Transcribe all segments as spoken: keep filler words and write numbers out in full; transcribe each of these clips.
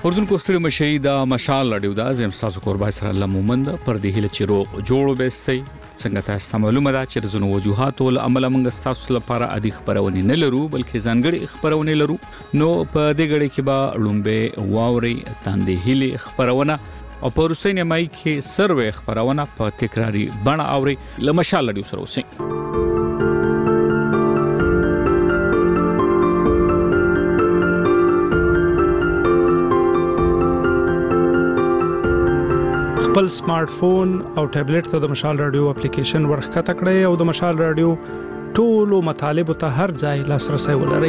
اردن کو ستړي مشي دا مشال لړیو دا زم تاسو قربای سره الله مومند پر دې هله چې روغ جوړ وبستي څنګه تاسو معلومه ده چې زنو وجوهات ول عمل موږ تاسو لپاره ادي خبرونه نه لرو بلکې ځانګړي خبرونه لرو نو په دې غړي کې با لومبه واوري تاندې هله خبرونه او په روسي مای کې سروي خبرونه په تکراری بڼه اوري لمشال لړیو سره وسي خپل سمارټ فون او ټابلیټ ته د مشال رادیو اپلیکیشن ورخکته کړئ او د مشال رادیو ټولو مطالب ته هر ځای لاسرسي ولرئ.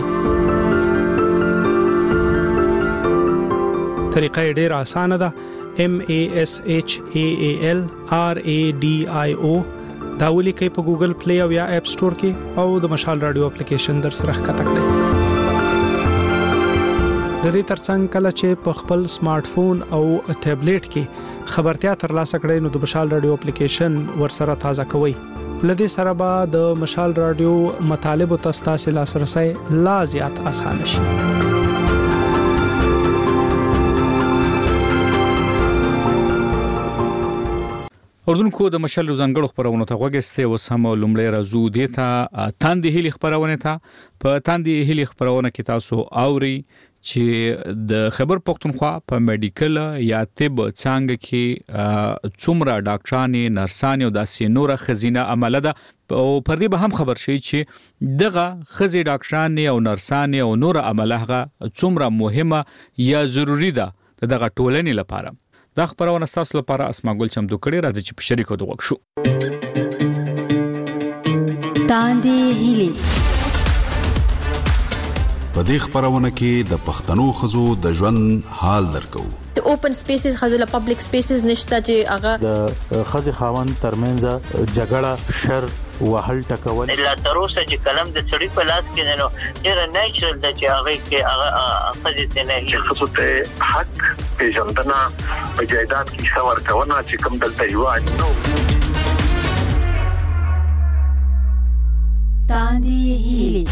طریقه ډیره اسانه ده. M A S H A A L R A D I O دا ولیکئ په ګوګل پلی او یا اپ سٹور کې او د مشال رادیو اپلیکیشن در سره ښکته کړئ. د دې ترڅنګ کله چې په خپل سمارټ فون او ټابلیټ کې خبرتیا ترلاسه کړئ نو د مشال رادیو اپلیکیشن ورسره تازه کوئ. لدې سره به د مشال رادیو مطالب او تاسو لاسرسي لا زیات اسانه شي. اردن کو د مشال روزانګړو خبرونه ته وګسته او سم لومړی راځو دیتا تاندې هلي خبرونه ته په تاندې هلي خبرونه کې تاسو اوري چې د خبر پښتونخوا په میډیکل یا طب څنګه کې څومره ډاکټرانې نرسانې او داسې نور خزینه عمله ده او پر دې به هم خبر شي چې دغه خزي ډاکټرانې او نرسانې او نور عمله هغه څومره مهمه یا ضروری ده دغه ټولنې لپاره. دا خبرونه تاسو لپاره اسما ګل چمتو کړي راځي چې په شریکو دوه شو. تاندې هلي په دې خبرونه کې د پښتنو خزو د ژوند حال درکو. د اوپن سپیسز خزو له پبلک سپیسز نشته چې هغه د خزي خاوند ترمنځ جګړه شر وهل ټکول لا تروسه چې کلم د سړی په لاس کې نو ډیر نیچرل د چې هغه کې هغه خزي ته نه چې خصوص ته حق پیژندنه په جایداد کې څور کونه چې کوم دلته یو نو تاندې هلي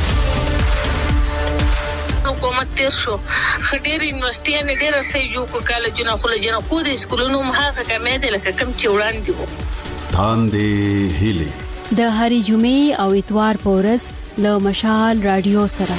حکومت تیر شو خډيري یونیورسيټي نه ډیر سې جو کو کالجونه خو له جنا کو د سکولونو مخه کمې دي لکه کم چې وړاندې وو. تاندې هلي د هری جمعې او اتوار په ورځ له مشال رادیو سره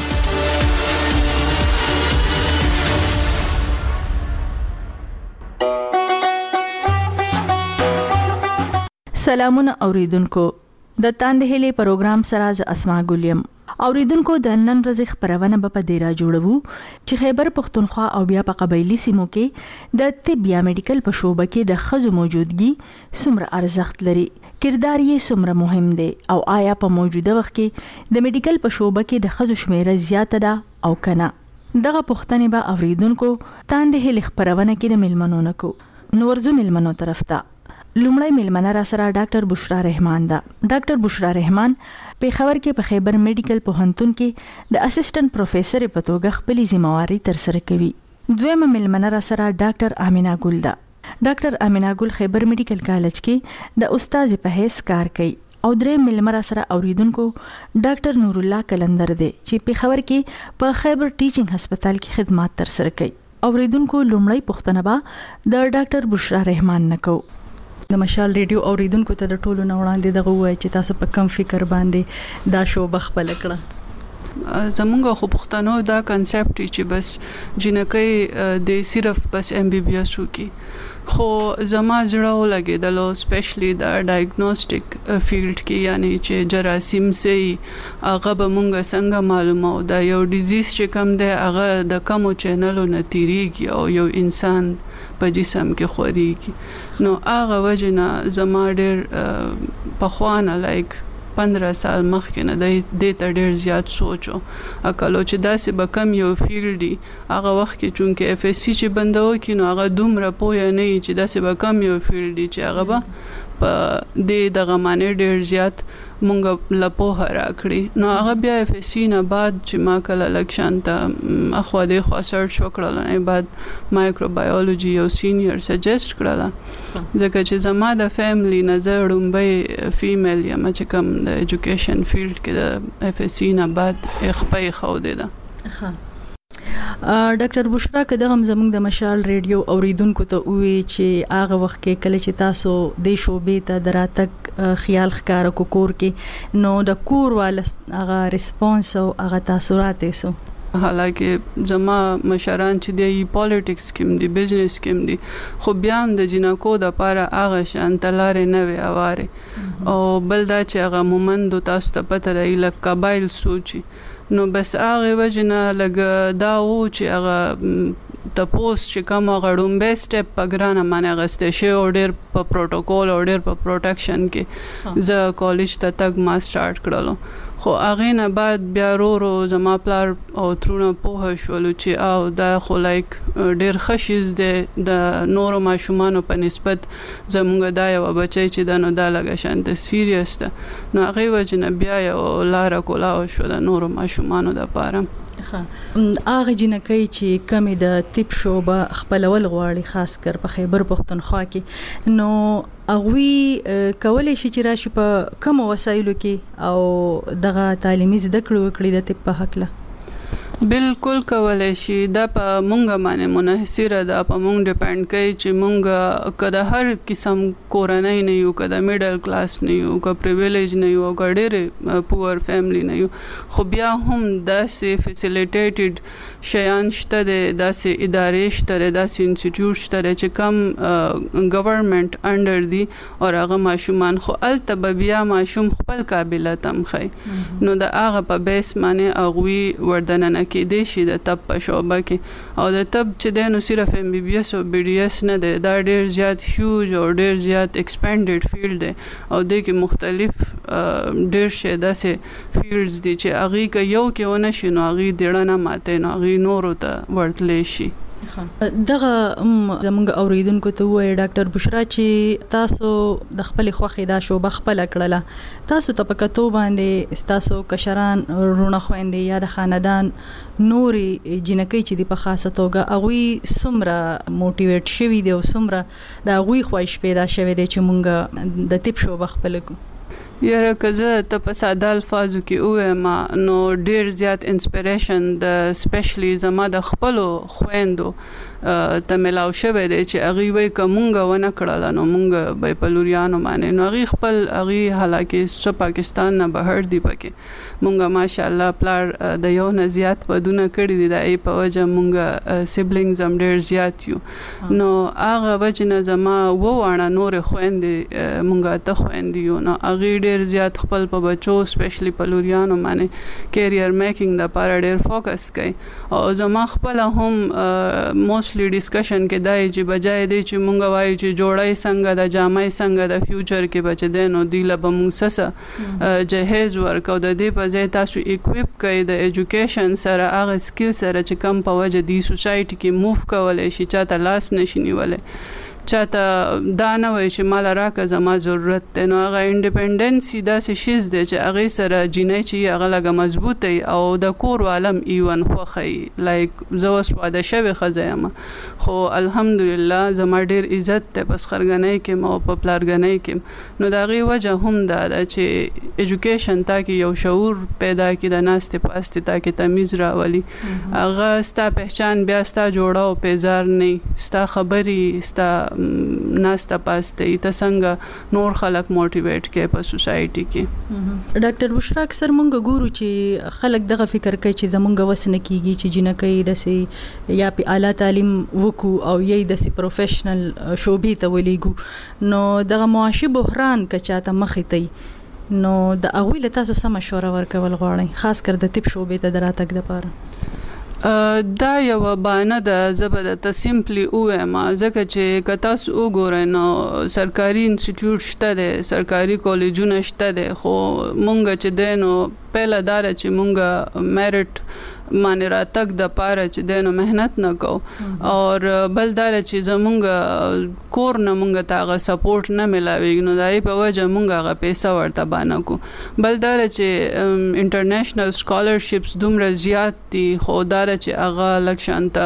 سلامونه اوریدونکو د تاندې هلي پروګرام سره ز اسما ګلیم اوریدونکو د نن ورځې خبرونه په ډیره جوړو چې خیبر پختونخوا او بیا په قبایلی سیمو کې د طب یا میډیکل په شوبه کې د خزو موجودګي څومره ارزښت لري، کردار یې څومره مهم دی او آیا په موجوده وخت کې د میډیکل په شوبه کې د خزو شمیره زیاته ده او کنه. دغه پوښتنې به اوریدونکو تاندې هلي خبرونه کې د ملمنو نکو. نورزو ملمنو طرف ته لومړی ملمنه را سره ډاکټر بشرا رحمان ده. ډاکټر بشرا رحمان په خبر کې په خیبر میډیکل پوهنتون کې د اسسټنټ پروفیسور په توګه خپل ذمہواری تر سره کوي. دویمه ملمنه را سره ډاکټر امینا ګل ده. ډاکټر امینا ګل خیبر میډیکل کالج کې د استاد په حیث کار کوي او درې ملمره سره اوریدونکو ډاکټر نور الله کلندر دی چې په خبر کې په خیبر ټیچینګ هسپتال کې خدمات تر سره کوي. اوریدونکو لومړی پوښتنه به د ډاکټر بشرا رحمان نکو. د مشال ریډیو اوریدونکو ته د ټولو نه وړاندې دغه وایي چې تاسو په کم فکر باندې دا شو بخبل کړه. زمونږ خو پښتنو دا کنسپټ چې بس جنکې د صرف بس ام بي بي اس وکي خو زما زړه ولګېدلو سپیشلی د ډایګنوستیک فیلډ کې یعنی چې جراثیم سي هغه به مونږ څنګه معلومو دا یو ډیزیز چې کم دی هغه د کمو چینلو نه تیریږي او یو انسان په جسم کې خوريږي نو هغه وجنه زما ډېر په خوانه لایک پندرہ سال مخکې نه د دې ته ډېر زیات سوچو اکلو چې داسې به کم یو فیلډ دی هغه وخت کې چونکه اف اس سی چې بندو کې نو هغه دومره پوهه نه چې داسې به کم یو فیلډ دی چې هغه به په دې دغه معنی ډېر زیات مونږ له پوهه راکړي نو هغه بیا اف اس سی نه بعد چې ما کله لکشن ته اخوا دې خوا سرچ وکړل نه بعد مایکروبایولوژي یو سینیئر سجست کړل ځکه چې زما د فیملی نظر ډومبه فیمیل یم چې کوم د ایجوکیشن فیلډ کې د اف اس سی نه بعد خپې خو دې ده. ډاکټر بشرا که دغه زموږ د مشال ریډیو اوریدونکو ته وی چې هغه وخت کې کله چې تاسو د شوبې ته دراتک خیال ښکار کو کور کې نو د کور وال هغه ریسپانس او هغه تاثیرات سو حالکه زما مشران چې دی پالیټکس کې دی بزنس کې دی خو بیا هم د جنکو د پاره هغه شان تلارې نه وی اواره او بل دا چې هغه مومند تاسو ته پته راي لکه قبایل سوچي نو بس هغه وجنه لګ دا و چې هغه د پوسټ چې کوم غړوم به سټپ په ګرانه معنی غسته شی او ډیر په پروتوکول او ډیر په پروټیکشن کې ز کالج ته تک ما سٹارټ کړلو خو هغه نه بعد بیا رو رو زما پلار او ترونه په شولو چې او دا خو لایک ډیر خشیز ده د نورو ماشومانو په نسبت زمونږ دا یو بچی چې دا نو دا لګه شانته سیریس ده نو هغه وجنه بیا یو لار کولا شو د نورو ماشومانو د پاره هغه جنکۍ چې کمی د طب شوبه خپلول غواړي خاص کر په خیبر پختونخوا کې نو اغوی کولای شي چې راشي په کوم وسایلو کې او دغه تعلیمي زده کړو وکړي د طب په حق له بالکل کولای شي دا په مونږه باندې منحصره ده په مونږ ډیپند کوي چې مونږ کده هر قسم کورنۍ نه یو کده میډل کلاس نه یو که پریویلیج نه یو که ډېر پور فیملی نه یو خو بیا هم داسې فیسیلیټیټډ شیان شته دی داسې ادارې شته دی داسې انسټیټیوټ شته دی چې کم ګورنمنټ انډر دی او هغه ماشومان خو هلته به بیا ماشوم خپل قابلیت هم ښایي نو د هغه په بیس باندې هغوی وردننه کې دی شي د طب په شعبه کې او د طب چې دی نو صرف ایم بی بی ایس او بی ډي ایس نه دی دا ډېر زیات هیوج او ډېر زیات ایکسپینډډ فیلډ دی او دی کې مختلف ډېر شی داسې فیلډز دي چې هغې که یو کې ونه شي نو هغې دیړه نه ماتې نو هغې نورو ته ورتلی شي دغه زموږ اوریدونکو ته وایي ډاکټر بشرا چې تاسو د خپل خوخې دا شوبه خپل کړله تاسو ته په کتو باندې تاسو کشران رونه خويندې یا د خاندان نوري جنکۍ چې د په خاصه توګه اغوي سمره موټیویټ شوي دي او سمره د اغوي خواهش پیدا شوي دي چې مونږ د طب شوبه خپل کو یاره که زه ته په ساده الفاظو کې ووایم نو ډېر زیات انسپریشن د سپیشلی زما د خپلو خویندو ته ملاو شوی دی چې هغوی وایي که مونږ ونه کړله نو مونږ به په لوریانو باندې نو هغوی خپل هغوی حالانکې څه پاکستان نه بهر دي پکې مونږ ماشاءالله پلار د یو نه زیات ودونه کړي دي د هغې په وجه مونږ سیبلینګز هم ډېر زیات یو نو هغه وجې نه زما اووه واړه نورې خویندې مونږ اته خویندې یو نو هغوی ډېر زیات خپل په بچو سپیشلی په لوریانو باندې کیریئر میکینګ دپاره ډېر فوکس کوي او زما خپله هم موسټلی ډسکشن کې دا چې بجای دی چې مونږ وایو چې جوړی څنګه د جامې څنګه د فیوچر کې به چې دی نو دوی له به مونږ څه جهیز ورکو د دې په ځای تاسو اکویپ کوئ د ایجوکیشن سره هغه سکیل سره چې کم په وجه دی سوسایټي کې موف کولی شي چاته لاس نشي نیولی چاته دا نه وایي چې مال راکه زما ضرورت دی نو هغه انډیپنډنسي داسې شیز دی چې هغې سره جینۍ چې هغه لږه مضبوطه وي او د کور والم ایون خوښه وي لایک زه اوس واده شوې ښځه یم خو الحمدلله زما ډېر عزت دی په سخرګنۍ کې او په پلارګنۍ کې نو د هغې وجه هم دا ده چې ایجوکیشن تا کې یو شعور پیدا کړي د ناستې پاستې تا کې تمیز راولي هغه ستا پهچان بیا ستا جوړه او پیزار نه ستا خبرې ستا ناسته پاسته ته څنګه نور خلک موټیویټ کوي په سوسایټي کې ډاکټر بشرا اکثر مونږ ګورو چې خلک دغه فکر کوي چې زمونږ وس نه کیږي چې جنکۍ داسې یا په اعلی تعلیم وکړو او یې داسې پروفیشنل شوبې ته ولېږو نو دغه معاشي بحران که چاته مخې ته نو د هغوی له تاسو څه مشوره ورکول غواړئ خاص کر د طب شوبې ته د راتګ دپاره دا یو بانه ده زه به درته سمپلی ووایم ځکه چې که تاسو وګورئ نو سرکاري انسټیټیوټ شته دی سرکاري کالجونه شته دی خو مونږ چې دی نو پهله دا ده چې مونږ میرټ باندې راتګ دپاره چې دی نو محنت نه کوو اور بل دا ده چې زمونږ کور نه مونږ ته هغه سپورټ نه میلاویږي نو د هغې په وجه مونږ هغه پیسه ورته بانه کړو بل دا ده چې انټرنیشنل سکالرشپس دومره زیات دي خو دا ده چې هغه لږ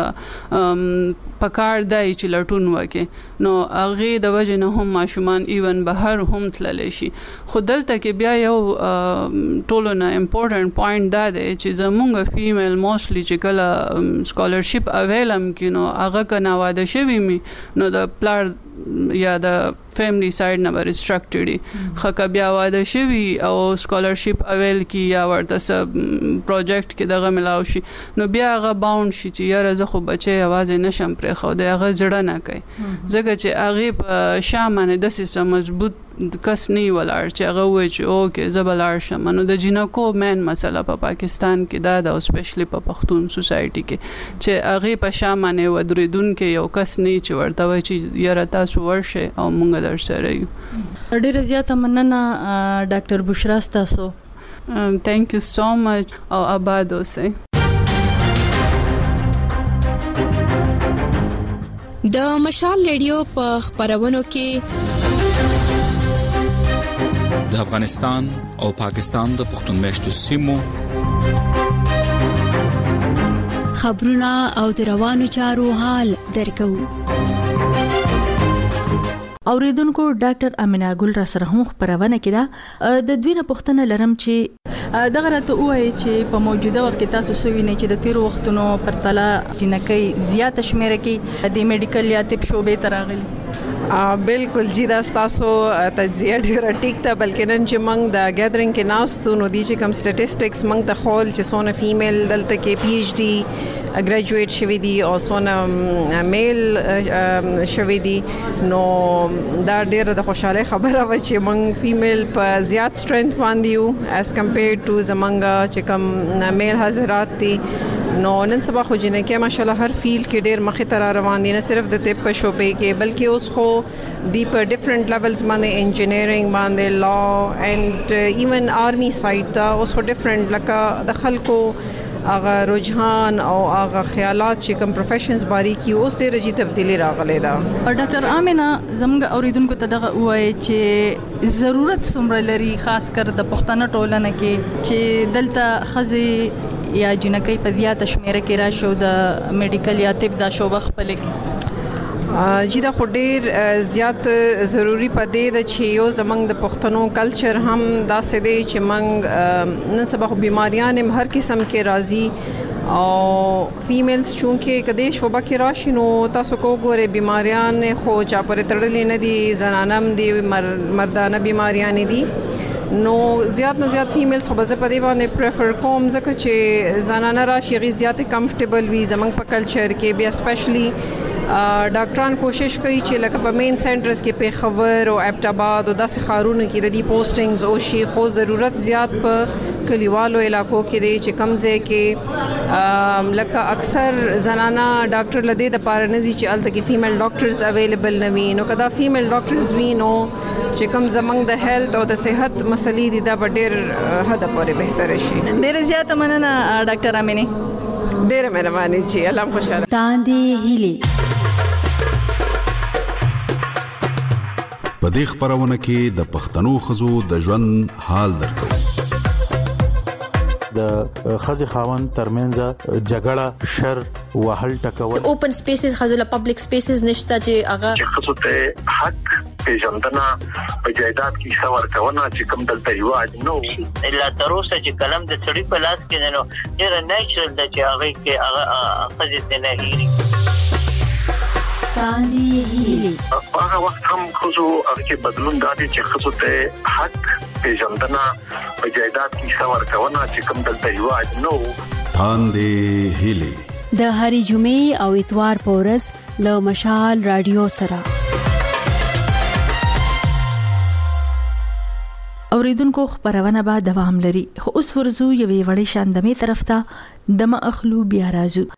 شانته پکار دی چې لټون وکړي نو هغې د وجې نه هم ماشومان ایون بهر هم تللی شي خو دلته کې بیا یو ټولو نه امپورټنٹ پوینټ دا دی چې زمونږ فیمیل موستلی چې کله سکالرشپ اویلم کینو هغه کنه واده شوی می نو د پلار یا د فیملی سایډ نه ریسټرکټډ خکه بیا واده شوی او سکالرشپ اویل کی یا ورته سب پروجیکټ کې دغه ملاو شي نو بیا هغه باوند شي چې یاره زه خو بچي आवाज نشم پرې خو د هغه زړه نه کوي ځکه چې هغه په شامنه د سیسه مضبوط کس نه ولر چې هغه وای چې اوکې زبلار شم نو د جنکو مین مسله په پاکستان کې دا د سپیشلی په پښتون سوسایټي کې چې هغه په شامنه ودریدون کې یو کس نه چې ورته وای چې یاره تاسو ورشه او مونږ در سره یو. ډیره زیاته مننه ډاکټر بشرا تاسو. ثانک یو سو مچ او آباد اوسئ. د مشال ریډیو په خبرونو کې د افغانستان او پاکستان د پښتون میشتو سیمو خبرونه او د روانو چارو حال درکو. اوریدونکو ډاکټر امینا ګل را سره هم خبرونه کړه. د دوی نه پوښتنه لرم چې دغه راته وایي چې په موجوده وخت کې تاسو سوي نه چې د تیر وختونو پرتله جنکۍ زیات شمیره کې د میډیکل یا طب شوبې تراغلي. بالکل جی دا تاسو تجزیه ډیره ټیک ته بلکې نن چې موږ د ګیدرینګ کې ناستو نو دي چې کم سټټیسټکس موږ ته خول چې سونه فیمیل دلته کې پی ایچ ډی ګریجویټ شوی دي او سونه میل شوی دي نو دا ډیره د خوشاله خبره و چې موږ فیمیل په زیات سترنث باندې یو as compared to زمونږ چې کم میل حضرات دي نو نن سبا خو جنکه ماشاءالله هر فیلډ کې ډیر مخه تر روان دي نه صرف د طب په شوبې کې بلکې اوس خو دی په ډیفرنٹ لیولز باندې انجینیرینګ باندې لا اینڈ ایون آرمی سایډ دا اوس خو ډیفرنٹ لکه د خلکو هغه رجحان او هغه خیالات چې کوم پروفیشنز باریکی اوس ډیره جی تبدیلی راغلی دا. ډاکټر امینا زموږ اوریدونکو ته دغه وایي چې ضرورت څومره لري خاص کر د پښتنه ټولنه کې چې دلته خزي یا جنکۍ په زیاته شمیره کې راشو د میډیکل یا طب دا شوبه خپل کې. جی دا خو ډیر زیات ضروری پدې د چې یو زمنګ د پښتنو کلچر هم داسې دی چې موږ نن سبا بیماریان هم هر قسم کې راځي او فیمیلز چونکه کدی شوبه کې راشي نو تاسو کو ګوره بیماریان خو چا پرې تړلې نه دي زنانم دي مردانه بیماریان دي نو زیات نه زیات فیمیلز خو به په دې باندې پریفر کوم ځکه چې زنانه راشي غي زیات کمفورټیبل وي زمنګ په کلچر کې بیا سپیشلی ډاکټران کوشش کوي چې لکه په مین سنټرز کې پیښور او ابټ آباد او داسې ښارونو کې د دې پوسټینګز او شي خو ضرورت زیات په کلیوالو علاقو کې دی چې کم ځای کې لکه اکثر زنانه ډاکټر لدی د پاره نزي چې الته کې فیمیل ډاکټرز اویلیبل نه وي نو کدا فیمیل ډاکټرز وي نو چې کم زمنګ د هیلث او د صحت مسلې دي دا ډېر حد پورې بهتر شي. ډېر زیات مننه ډاکټر امینی. ډېر مهرباني چې الله خوشاله. تاندې هیلي په دې خبرونه کې د پښتنو خزو د ژوند حال درکو. د خزي خاوند ترمنځ جګړه شر وهل ټکول اوپن سپیسز خزله پبلک سپیسز نشته چې هغه چې خصوص ته حق پیژندنه په جایداد کې څور کونه چې کوم دلته یو اجنو الا تر اوسه چې کلم د سړي په لاس کې نه ډیر نیچرل د چې هغه کې هغه خزه نه هېري تاندې هیلي. هغه وخت هم خصو هغه بدلون دادي چې خصوص ته حق پیژندنه په جایداد کې څور کونه چې کوم دلته یو اجنو تاندې هیلي د هرې جمعې او اتوار په ورځ له مشال رادیو سره. اوریدونکو خبرونه به دوام لري خو اوس ورزو یوې وړې شاندمې طرف ته دمه اخلو بیا راځو.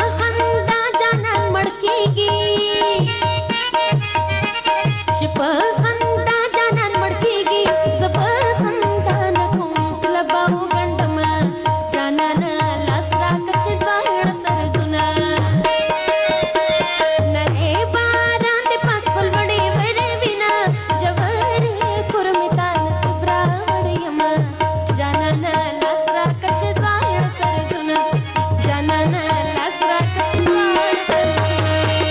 خندا جانان مړکیږي چې په خندا جانان مړکیږي زب خندا نکوم لباو ګندما جانان لاس راکچ دوړ سرزونه نره باران دې پاس پل وړي ور وینا جوړې کورمتا نصبرا وړیما جانان لاس راکچ دوړ سرزونه جانان لاس راکچ دوړ سرزونه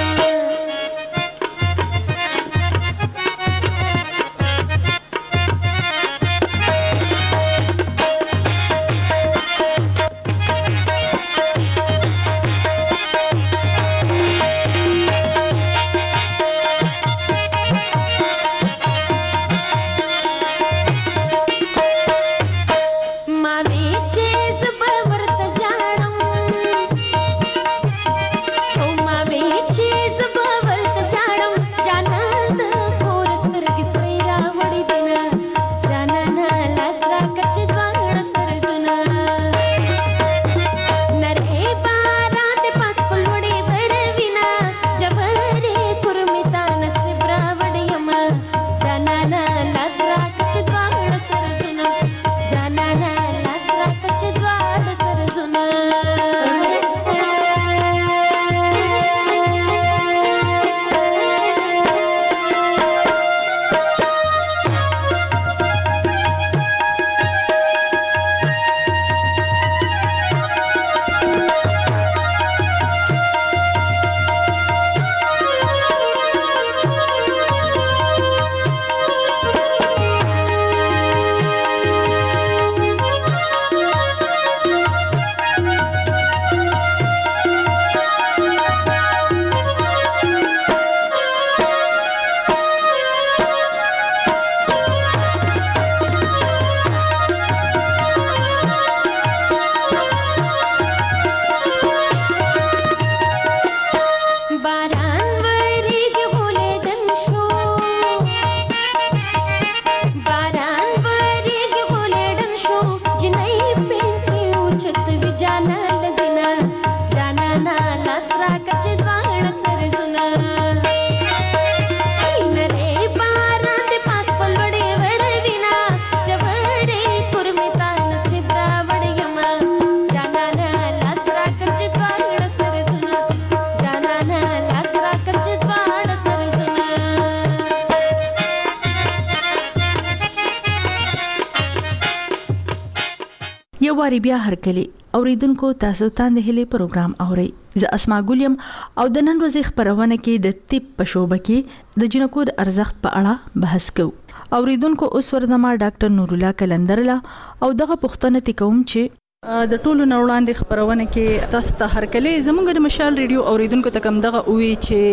یو واری بیا هرکلی اوریدونکو تاسو ته د هلي پروګرام اوري ز اسما ګولیم او د نن ورځې خبرونه کې د طب په شوبه کې د جنکو د ارزښت په اړه بحث کوو اوریدونکو اوس ورځما ډاکټر نور الله کلندرلا او دغه پوښتنه کوم چې د ټولو نوړاندې خبرونه کې تاسو ته هرکلی زموږ د مشال ریډیو اوریدونکو ته کوم دغه وی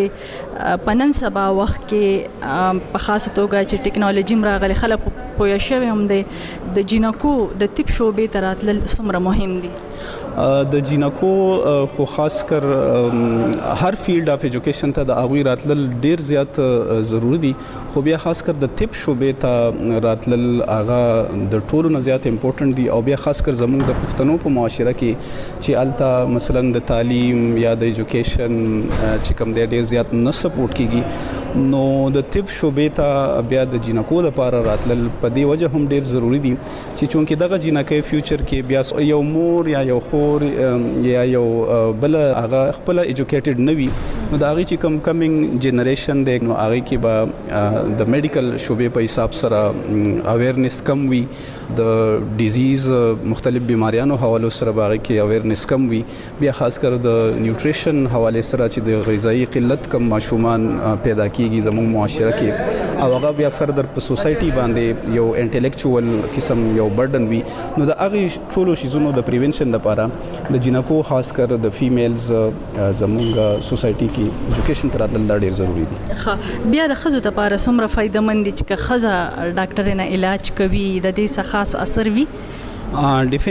چې پنن سبا وخت کې په خاصه توګه چې ټیکنالوژي مراغله خلک پوه شوي هم دي د جینکو د طب شوبې تراتل څومره مهم دي د جینکو خو خاص کر هر فیلډ اف ایجوکیشن ته د اغوی راتل ډیر زیات ضروری دي خو بیا خاص کر د طب شوبې ته راتل اغه د ټولو نه زیات امپورټنت دي او بیا خاص کر زموږ د پښتنو په معاشره کې چې الته مثلا د تعلیم یا د ایجوکیشن چې کوم دی ډیر زیات نه سپورټ کیږي نو د طب شوبې ته بیا د جینکو لپاره راتل په دې وجه هم ډیر ضروری دي چې چونکه دغه جینکې فیوچر کې بیا یو مور یا یو خور یا یو بل هغه خپل ایجوکیټډ نوي نو دا هغه چې کم کمینګ جنریشن دی نو هغه کې به د میډیکل شوبې په حساب سره اویرنس کم وي د ډیزیز مختلف بیماریانو حواله سره باغ کې اویرنس کم وي بیا خاص کر د نیوټریشن حواله سره چې د غذایی قلت کم ماشومان پیدا کیږي زموږ معاشره کې او هغه بیا فردر په سوسایټي باندې یو انټلیکچوال قسم یو برډن وي نو د هغه ټولو شیزونو د پریونشن لپاره د جنکو خاص کر د فیمیلز زموږ سوسایټي کې ایجوکیشن تر راتل ډیر ضروری دي ښه بیا د خزو لپاره څومره فائدہ مند دي چې خزه ډاکټر نه علاج کوي د دې څخه خاص اثر وي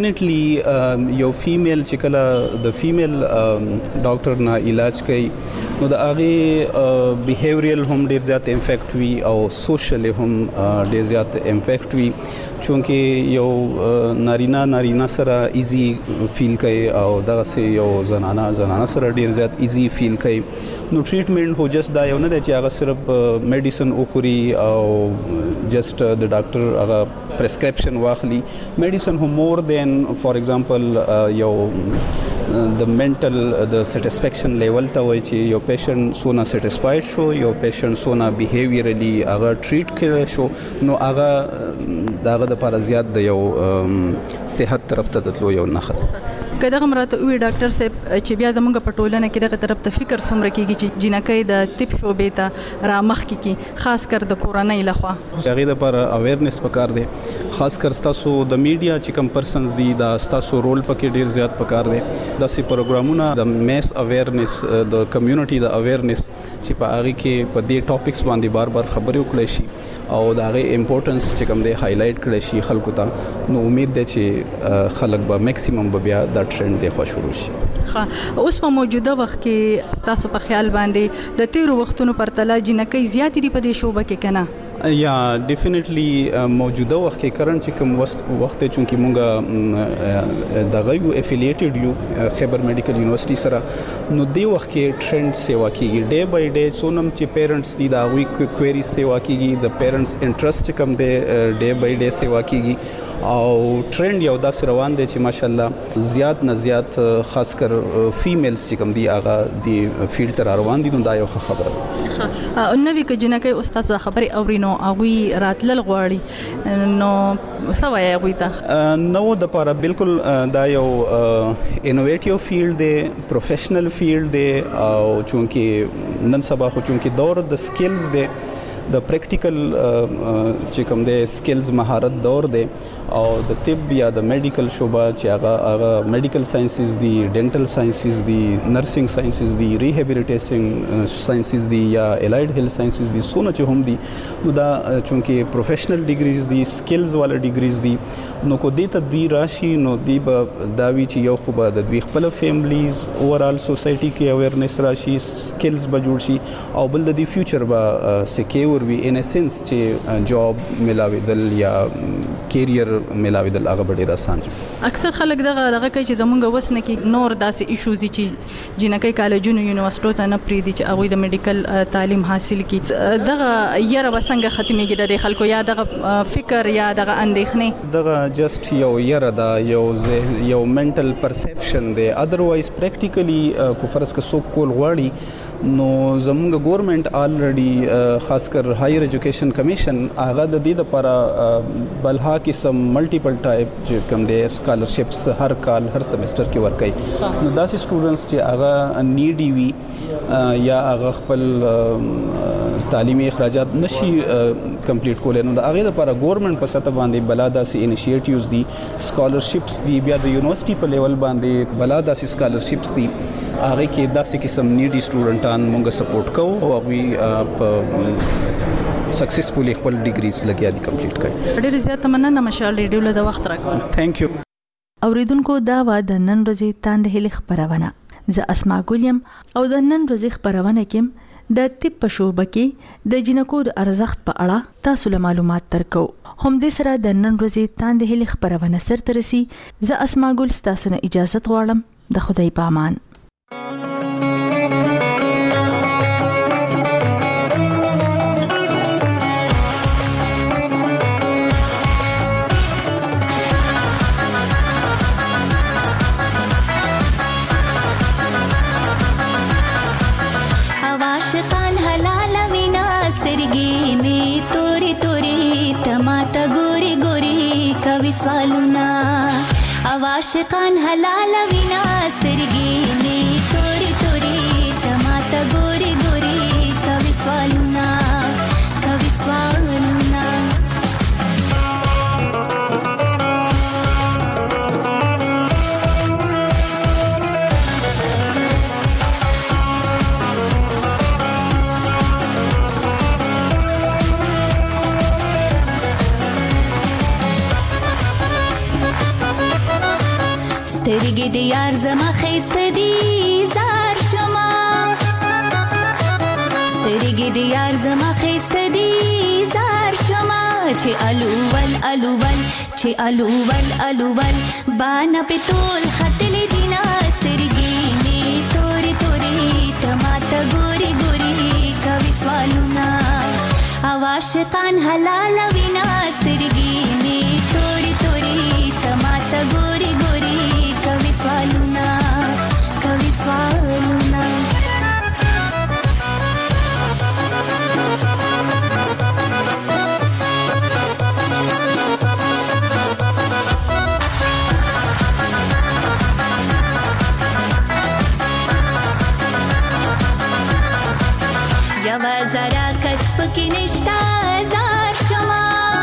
ډیفینیټلی یو فیمیل چې کله د فیمیل ډاکټر نه علاج کوي نو د هغه بیهیویرل هم ډیر زیات امپیکټ وی او سوشل هم ډیر زیات امپیکټ وی چونکه یو نارینه نارینه سره ایزی فیل کوي او دغه سه یو زنانه زنانه سره ډیر زیات ایزی فیل کوي نو ټریټمنټ هو جست دا یو نه دی چې هغه صرف میډیسن اخوري او جست د ډاکټر هغه پرسکرپشن واخلي میډیسن هو مور دین فار ایگزامپل یو د منټل د سټیسفیکشن لیول ته وایي چې یو پیشنټ سونه سټیسفاید شو یو پیشنټ سونه بیهیویرلی هغه ټریټ کړي شو نو هغه دغه د پر زیات د یو صحت طرف ته تلو یو نخره کله مرته وی ډاکټر صاحب چې بیا زموږ په ټولنه کې دغه طرف ته فکر سمره کیږي چې جنکې د طب شوبې ته را مخ کیږي خاص کر د کورونای لخوا هغه د پر اویرنس پکار دی خاص کر تاسو د میډیا چې کم پرسنز دي دا تاسو رول پکې ډیر زیات پکار دی د سی پروګرامونه د میس اویرنس د کمیونټي د اویرنس چې په هغه کې په دې ټاپکس باندې بار بار خبرې وکړي شي او دا غي امپورټنس چې کوم دی هایلایټ کړی شي خلکو ته نو امید ده چې خلک به میکسیمم به بیا دا ټرند دی خو شروع شي. ها اوس په موجوده وخت کې تاسو په خیال باندې د تیرو وختونو پرتله جنکې زیاتې دی په دې شوبه کې کنه؟ یا ډیفینیټلی موجوده وخت کې کرنٹ چې کوم وخت چونکی مونږه دغه یو افیلیټډ یو خیبر میډیکل یونیورسيټي سره نو دی وخت کې ټرند سیوا کیږي ډے بای ډے سونم چې پیرنټس دي دا وی کوئری سیوا کیږي د پیرنټس انټرست کم دی ډے بای ډے سیوا کیږي او ټرند یو داس روان دی چې ماشاءالله زیات نه زیات خاص کر فیمیلز چې کم دي هغه دی فیلډ تر روان دي نو دا یو خبره ها نوې ک جنکې استاد خبري اورینو اغوی راتلل غواړي نو سوای اغوی ته نو د پاره بالکل دا یو انوویټیو فیلډ دی پروفیشنل فیلډ دی او چونکی نن سبا خو چونکی دور د سکلز دی د پریکټیکل چې کوم دی سکلز مهارت دور دی او د طب یا د میډیکل شوبه چې هغه هغه میډیکل ساينسز دي ډینټل ساينسز دي نرسنګ ساينسز دي ریهابیلیټیشن ساينسز دي یا الایډ هیلث ساينسز دي سونه چې هم دي نو دا چونکی پروفیشنل ډیګریز دي سکلز والا ډیګریز دي نو کو دې ته دی راشي نو دی به دا وی چې یو خو به د دوی خپل فیملیز اوورال سوسایټي کې اویرنس راشي سکلز به جوړ شي او بل د دی فیوچر به سکیور وی ان اسنس چې جاب ملاویدل یا کیریئر ملاویدل هغه ډیر آسان اکثر خلک دغه دغه کوي چې زمونږ وسنه کې نور داسې ایشوز چې جنکې کالجونو یونیورسيټو ته نه پریدي چې هغه د میډیکل تعلیم حاصل کړي دغه یره وسنګ ختميږي د خلکو یا دغه فکر یا دغه اندېښنه دغه جست یو یره دا یو یو منټل پرسپشن دی اذروایز پریکټیکلی کو فرض کا سو کول غواړي نو زمونږ ګورنمنت الریډي خاص کر هایر ایجوکیشن کمیشن هغه د دې لپاره بلها قسم ملټیپل ټایپ چې کوم دی سکالرشپس هر کال هر سیمستر کې ورکړي نو داسې سټوډنټس چې هغه نیډي وي یا هغه خپل تعلیمي اخراجات نشي کمپلیټ کولای نو د هغه لپاره ګورنمنت په سطح باندې بلا داسې انیشیټیوز دي سکالرشپس دي بیا د یونیورسيټي په لیول باندې بلا داسې سکالرشپس دي هغه کې داسې قسم نیډي سټوډنټان مونږ سپورټ کوو او هغه په سکسسفولي خپل ډیګریز لګیا دي کمپلیټ کړي ډېر زیات مننه مشال ریډیو له وخت راکړه ثانک یو اوریدونکو دا و د نن ورځې تاند هلي خبرونه ز اسماء ګولیم او د نن ورځې خبرونه کې د طب په شوبه کې د جنکو د ارزښت په اړه تاسو له معلومات ترکو هم د سره د نن ورځې تاند هلي خبرونه سر ترسي ز اسماء ګول تاسو نه اجازه غواړم د خدای په امان سوالونه عاشقان حلال وینا سترګې می توري توري تماته ګوري ګوري کوي سوالونه کوي سوالونه سترګې د یار زما خسته دي زار شما د یار زما خسته دی زار شما چې الوول الوول چې الوول الوول بانا پتول خطل دینا سترګې می توري توري تماته ګوري ګوري کوي سوالونه عاشقان حلال وینا سترګې می توري توري تماته ګوري ګوري کوي سوالونه کوي سوالونه یوا زرا کچ پکې نشتا زار شما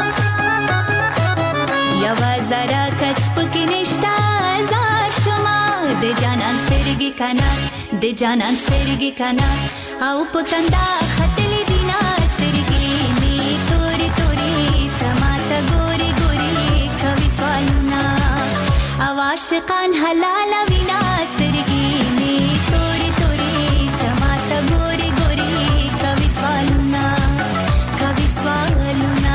یوا زرا کچ پکې نشتا زار شما د جانان سترګې کنا د جانان سترګې کنا او پکندا خطل دینا سترګې می توري توري تماته ګوري ګوري کوي سوالونه او عاشقان حلال وینا سترګې می توري توري تماته ګوري ګوري کوي سوالونه کوي سوالونه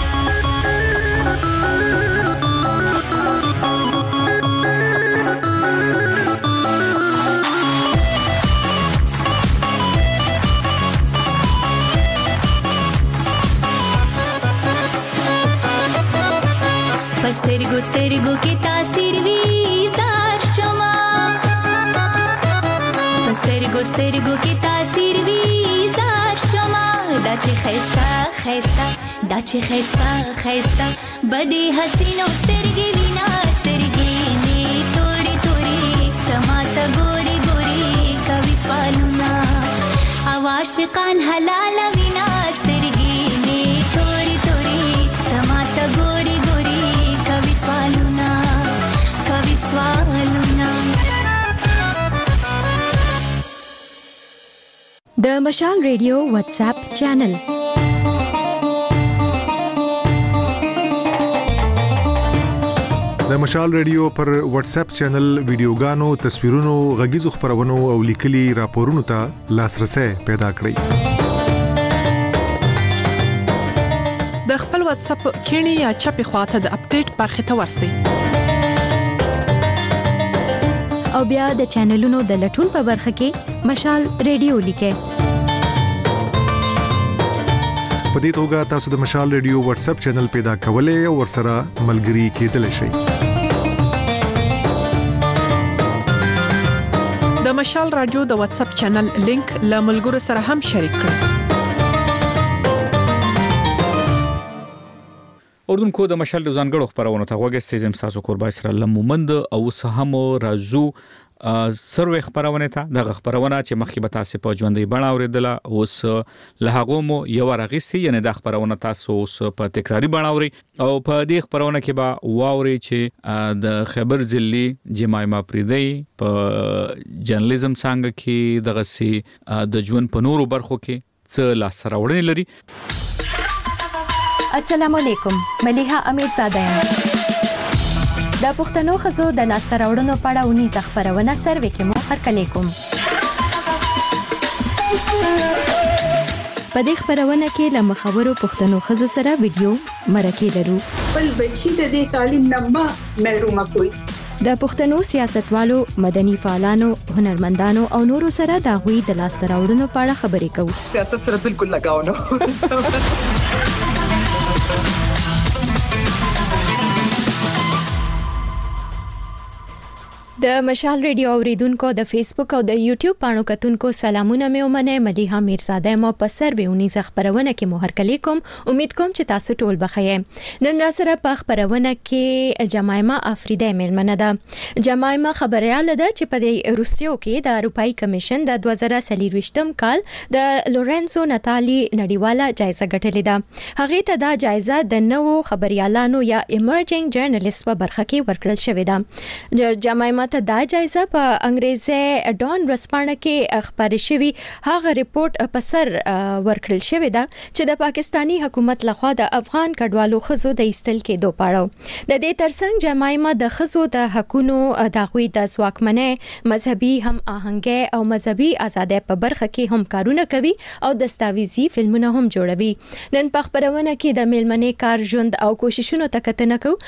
پسترګو سترګو کې تاثیر وی زار شما پسترګو سترګو کې تاثیر وی زار شما دا چې خيستا خيستا دا چې خيستا خيستا بدی حسینو سترګې وینا سترګې می توري توري تماته ګوري ګوري کوي سوالونه او عاشقان حلال وینا سترګې می توري توري تماته ګوري ګوري کوي سوالونه کوي سوالونه د مشال ریډیو واتس اپ چینل د مشال ریډیو پر واتس اپ چینل ویډیوګانو تصویرونو غږیزو خبرونو او لیکلي راپورونو ته لاسرسي پیدا کړئ د خپل واتس اپ کینی یا چپی خواته د اپډیټ برخه ته ورسئ او بیا د چینلونو د لټون په برخه کې مشال ریډیو لیکئ په دې توګه تاسو د مشال ریډیو واتس اپ چینل پیدا کولای او ورسره ملګري کېدلی شئ د مشال رادیو د واتس اپ چینل لینک له ملګرو سره هم شریک کړئ اردوونکو د مشال د ځانګړو خبرونو ته وګورئ چې تاسو کوربای سره لمومند او سهم رازو سروي خبرونه ته د خبرونه چې مخکې به تاسو په ژوندۍ بڼه اوریدله اوس له هغه مو یو راغسي یعنی د خبرونه تاسو اوس په تکراری بڼه اوري او په دې خبرونه کې به واوري چې د خبر ځلی جمایما پریدي په جرنالیزم څنګه کې دغه سي د ژوند په نورو برخو کې څه لاس راوړنې لري السلام علیکم ملیحه امیر زاده د پښتنو خزو د لاستر وړونو پړه ونی ځخبرونه سروي کې مو هر کله کوم په دې خبرونه کې له مخاورو پښتنو خزو سره ویډیو مرکه لرو بل بچی د دې تعلیم نه محروم کوي د پښتنو سیاستوالو مدني فعالانو هنرمندانو او نورو سره د غوي د لاستر وړونو پړه خبرې کوو سیاست سره بالکل لگاو نه د مشال ریډیو اوریدونکو د فیسبوک او د یوټیوب پاڼو کتونکو سلامونه مې ومنه ملیحه میرزاده مو په سرویونی خبرونه کې مو هر کلی کوم امید کوم چې تاسو ټول بخیر نن را سره په خبرونه کې جمایما افریده ملمنه ده جمایما خبرياله ده چې په روسیو کې د اروپאי کمیشن د دوه زره څلور کال د لورنسو ناتالي نړیواله جایزه ګټلې ده هغه ته دا جایزه د نوو خبريالانو یا ایمرجنګ جرنالیست په برخه کې ورکړل شوې ده جمایما ماته دا جایزه په انګریزي ډان ورسپانه کې خبرې شوی هغه ریپورت په سر ورکړل شوی دا چې د پاکستانی حکومت لخوا د افغان کډوالو خزو د ایستل کېدو پاړو د دې ترڅنګ جمایما د خزو د حقونو د غوي د ځواکمنۍ مذهبي هم آهنګي او مذهبي ازادۍ په برخه کې هم کارونه کوي او دستاویزي فلمونه هم جوړوي. نن په خبرونه کې د میلمنې کار ژوند او کوششونو ته کتنه کوو.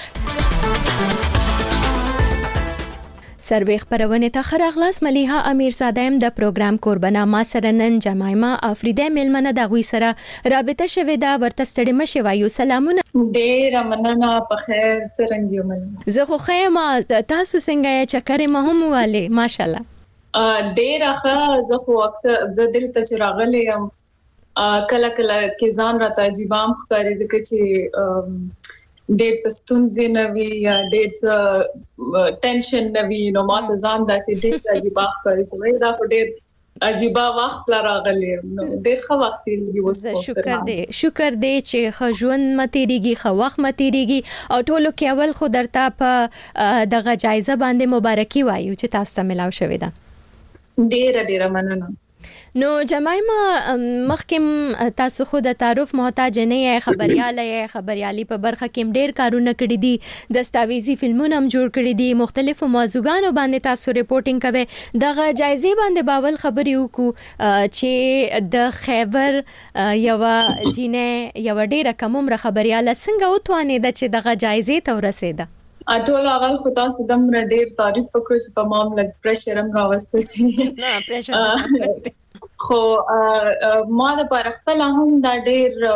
سروي خبرونه ته خراغلاس مليها امیرزاده هم د پروګرام قربانا ما سره نن جمایما افریده میلمنه د غوي سره رابطه شوه دا ورته ستړي مشه وایو. سلامونه. ډیر مننه په خیر څنګه یو مننه. زه خو خیمه تاسو څنګه یې چکرې مهم والے ماشاءالله. ا ډیر ښه زه خو اکثر زه دلته چې راغلی یم کله کله کې ځان راته عجیبام ښکاري ځکه چې ډېر څه ستونزې نه وي یا ډېر څه ټینشن نه وي نو ماته ځان داسې ډېر عجیب ښکاري چې دا خو ډېر عجیب وخت لا راغلی نو ډېر ښه وخت دی اوس. شکر دې شکر دې چې ښه ژوند متیریږي ښه وخت متیریږي او ټولو کې اول خو درته په دغه جایزه باندې مبارکي وایو چې تاسو ته ملاو شوې ده. ډېر ډېر مننه. نو جمایما مخکې تاسو خو د تعارف محتاج نه یې خبرياله یې خبريالي په برخه کې ډېر کارونه کړی دي دستاویزي فلمونه هم جوړ کړی دي مختلفو موضوعاتو باندې تاسو ریپورتینګ کوي دغه جایزې باندې باول خبري وکړو چې د خیبر یو جینې یو ډېر کم عمر خبرياله څنګه وتوانې د چې دغه جایزې ته ورسېده. اټول اول خو تاسو دم ډېر تعریف وکړو چې په معاملې پرېشر هم راوسته شي نه پرېشر خو ما د پر خپل هم دا ډېر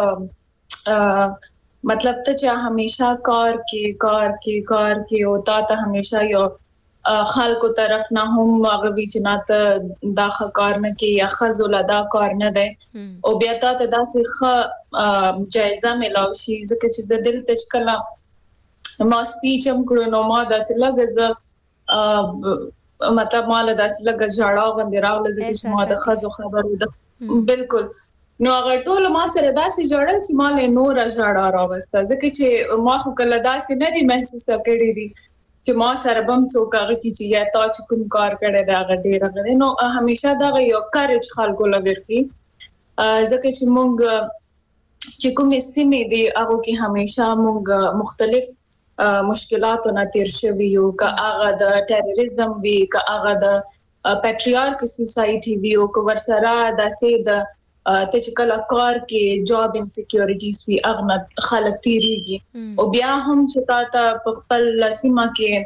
مطلب ته چې همیشه کار کې کار کې کار کې او تا ته همیشه یو خلکو طرف نه هم هغه وی چې نه ته دا کار نه کې یا خزول دا کار نه ده او بیا ته داسې ښه جایزه ملاوي شي ځکه چې زه دل ته کله ما سپیچ هم کړو نو ما داسې لګز مطلب مال داسې لګز جاړه غندې راغله چې ما د خزو خبرو ده بالکل نو هغه ټول ما سره داسې جوړل چې مال نور جاړه راوسته ځکه چې ما خو کله داسې نه دي محسوس کړی دي چې ما سره بم څوک هغه کی چې یا تا چې کوم کار کړی دا غډې راغلی نو همیشه دا یو کارج خلکو لوري ځکه چې مونږ چې کومې سیمې دي هغه کې همیشه مونږ مختلف مشکلاتو نه تیر شوی یو که هغه د ټیرریزم وی که هغه د پیټریارکی سوسایټي وی او که ورسره داسې د ته چې کله کار کې جاب انسیکیورټیز وی هغه خلک تیریږي او بیا هم چې تا په خپل سیمه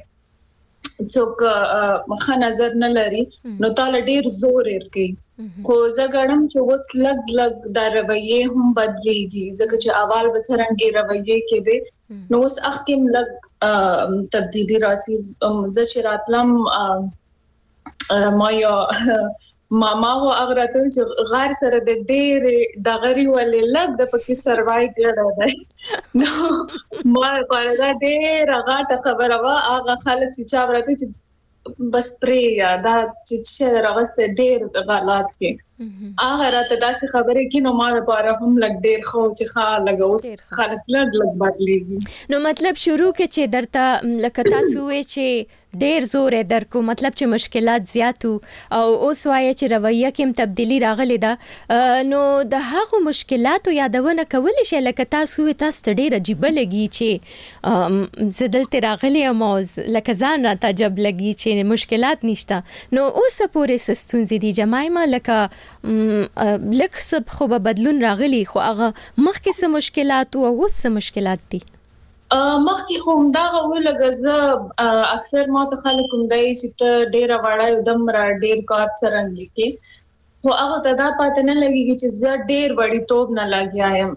کې څوک مخه نظر نه لري نو تعالی ډیر زور ورکړي خو زګړم چې وس لګ لګ د رویه هم بدلیږي ځکه چې اول بسرنګي رویه کې دي نو اوس اخکم لګ تبدیلی راځي ز چې راتلم ما یو ماما هو اغراته چې غار سره د ډېر دغری ولې لګ د پکې سروای کړه ده نو ما پر دا ډېر غاټه خبره وا هغه خلک چې چا ورته چې بس پرې دا چې چې راغسته ډېر غلط کې هغه راته داسې خبرې کې نو ما لپاره هم لګ ډېر خو چې خا لګوس خلک لګ لګ بدلېږي نو مطلب شروع کې چې درته لکه تاسو وې چې ډېر زور درکو مطلب چې مشکلات زیاتو او اوس وایي چې رویه کې تبدیلی راغلی ده نو د هغو مشکلاتو یادونه کول شي لکه تاسو وې تاسو ډېر عجیب لګي چې زدل تر راغلی او لکه ځان را تعجب لګي چې مشکلات نشته نو اوس پورې سستونزې دي جمایما لکه لکه سب خو به بدلون راغلی خو هغه مخکې څه مشکلات او اوس څه مشکلات دي مخکې خو دا غوړل غزه اکثر ما ته خلک کوم دی چې ته ډېر وړای دم را ډېر کار سرنګ کې خو هغه ته دا پاتې نه لګي چې زه ډېر وړي توپ نه لګیایم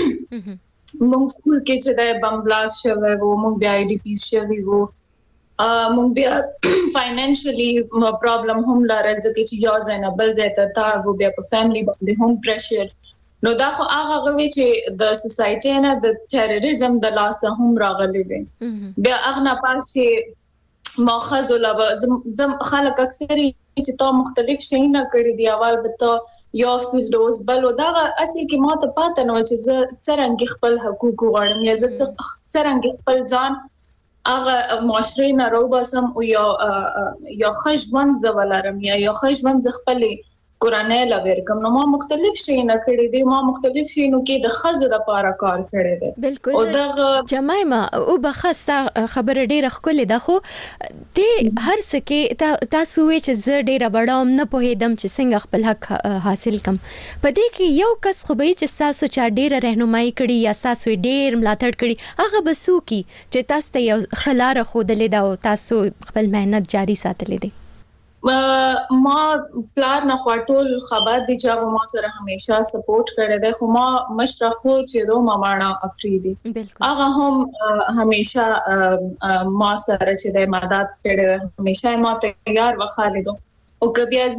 موږ سکول کې چې د بم بلاست شوی وو موږ بیا آی ډی پی شوی وو موږ بیا فاینانشلی پرابلم هم لرل ځکه چې یو ځای نه بل ځای ته تاګو بیا په فیملی باندې هم پریشر نو دا خو هغه غوي چې د سوسایټي نه د ټیرریزم د لاس هم راغلي دي بیا هغه نه پاسې ماخذ ولا زم خلک اکثر چې تا مختلف شي نه کړی دی اول به ته یو فیلډوز بل دا اصلي کې ماته پاتې نو چې زه څنګه خپل حقوق غواړم یا زه څنګه خپل ځان هغه معاشري نه روباسم او یا یا خجوند زولرم یا یا خجوند خپل قرانه لور کوم نو ما مختلف شي نه کړی دي ما مختلف شي نو کې د خزو د پاره کار کړی دي بالکل او دغه جمایما او بخسته خبره ډیره خولې ده خو د هر سکه تاسو چې ز ډیره وړاوم نه پوهیدم چې څنګه خپل حق حاصل کم پدې کې یو کس خو به چې تاسو چا ډیره راهنمایي کړي یا تاسو ډیر ملاتړ کړي هغه بسو کی چې تاسو ته یو خلاره خودلې دا او تاسو خپل مهنت جاری ساتلې دي ما پلان نه خاطول خبر دي چې ما سره همیشه سپورټ کړی دی خو ما مشره خو چې دو مامانا افریدي هغه هم همیشه ما سره چې د مدد کړی همیشه ما تیار وخالدو او کبي از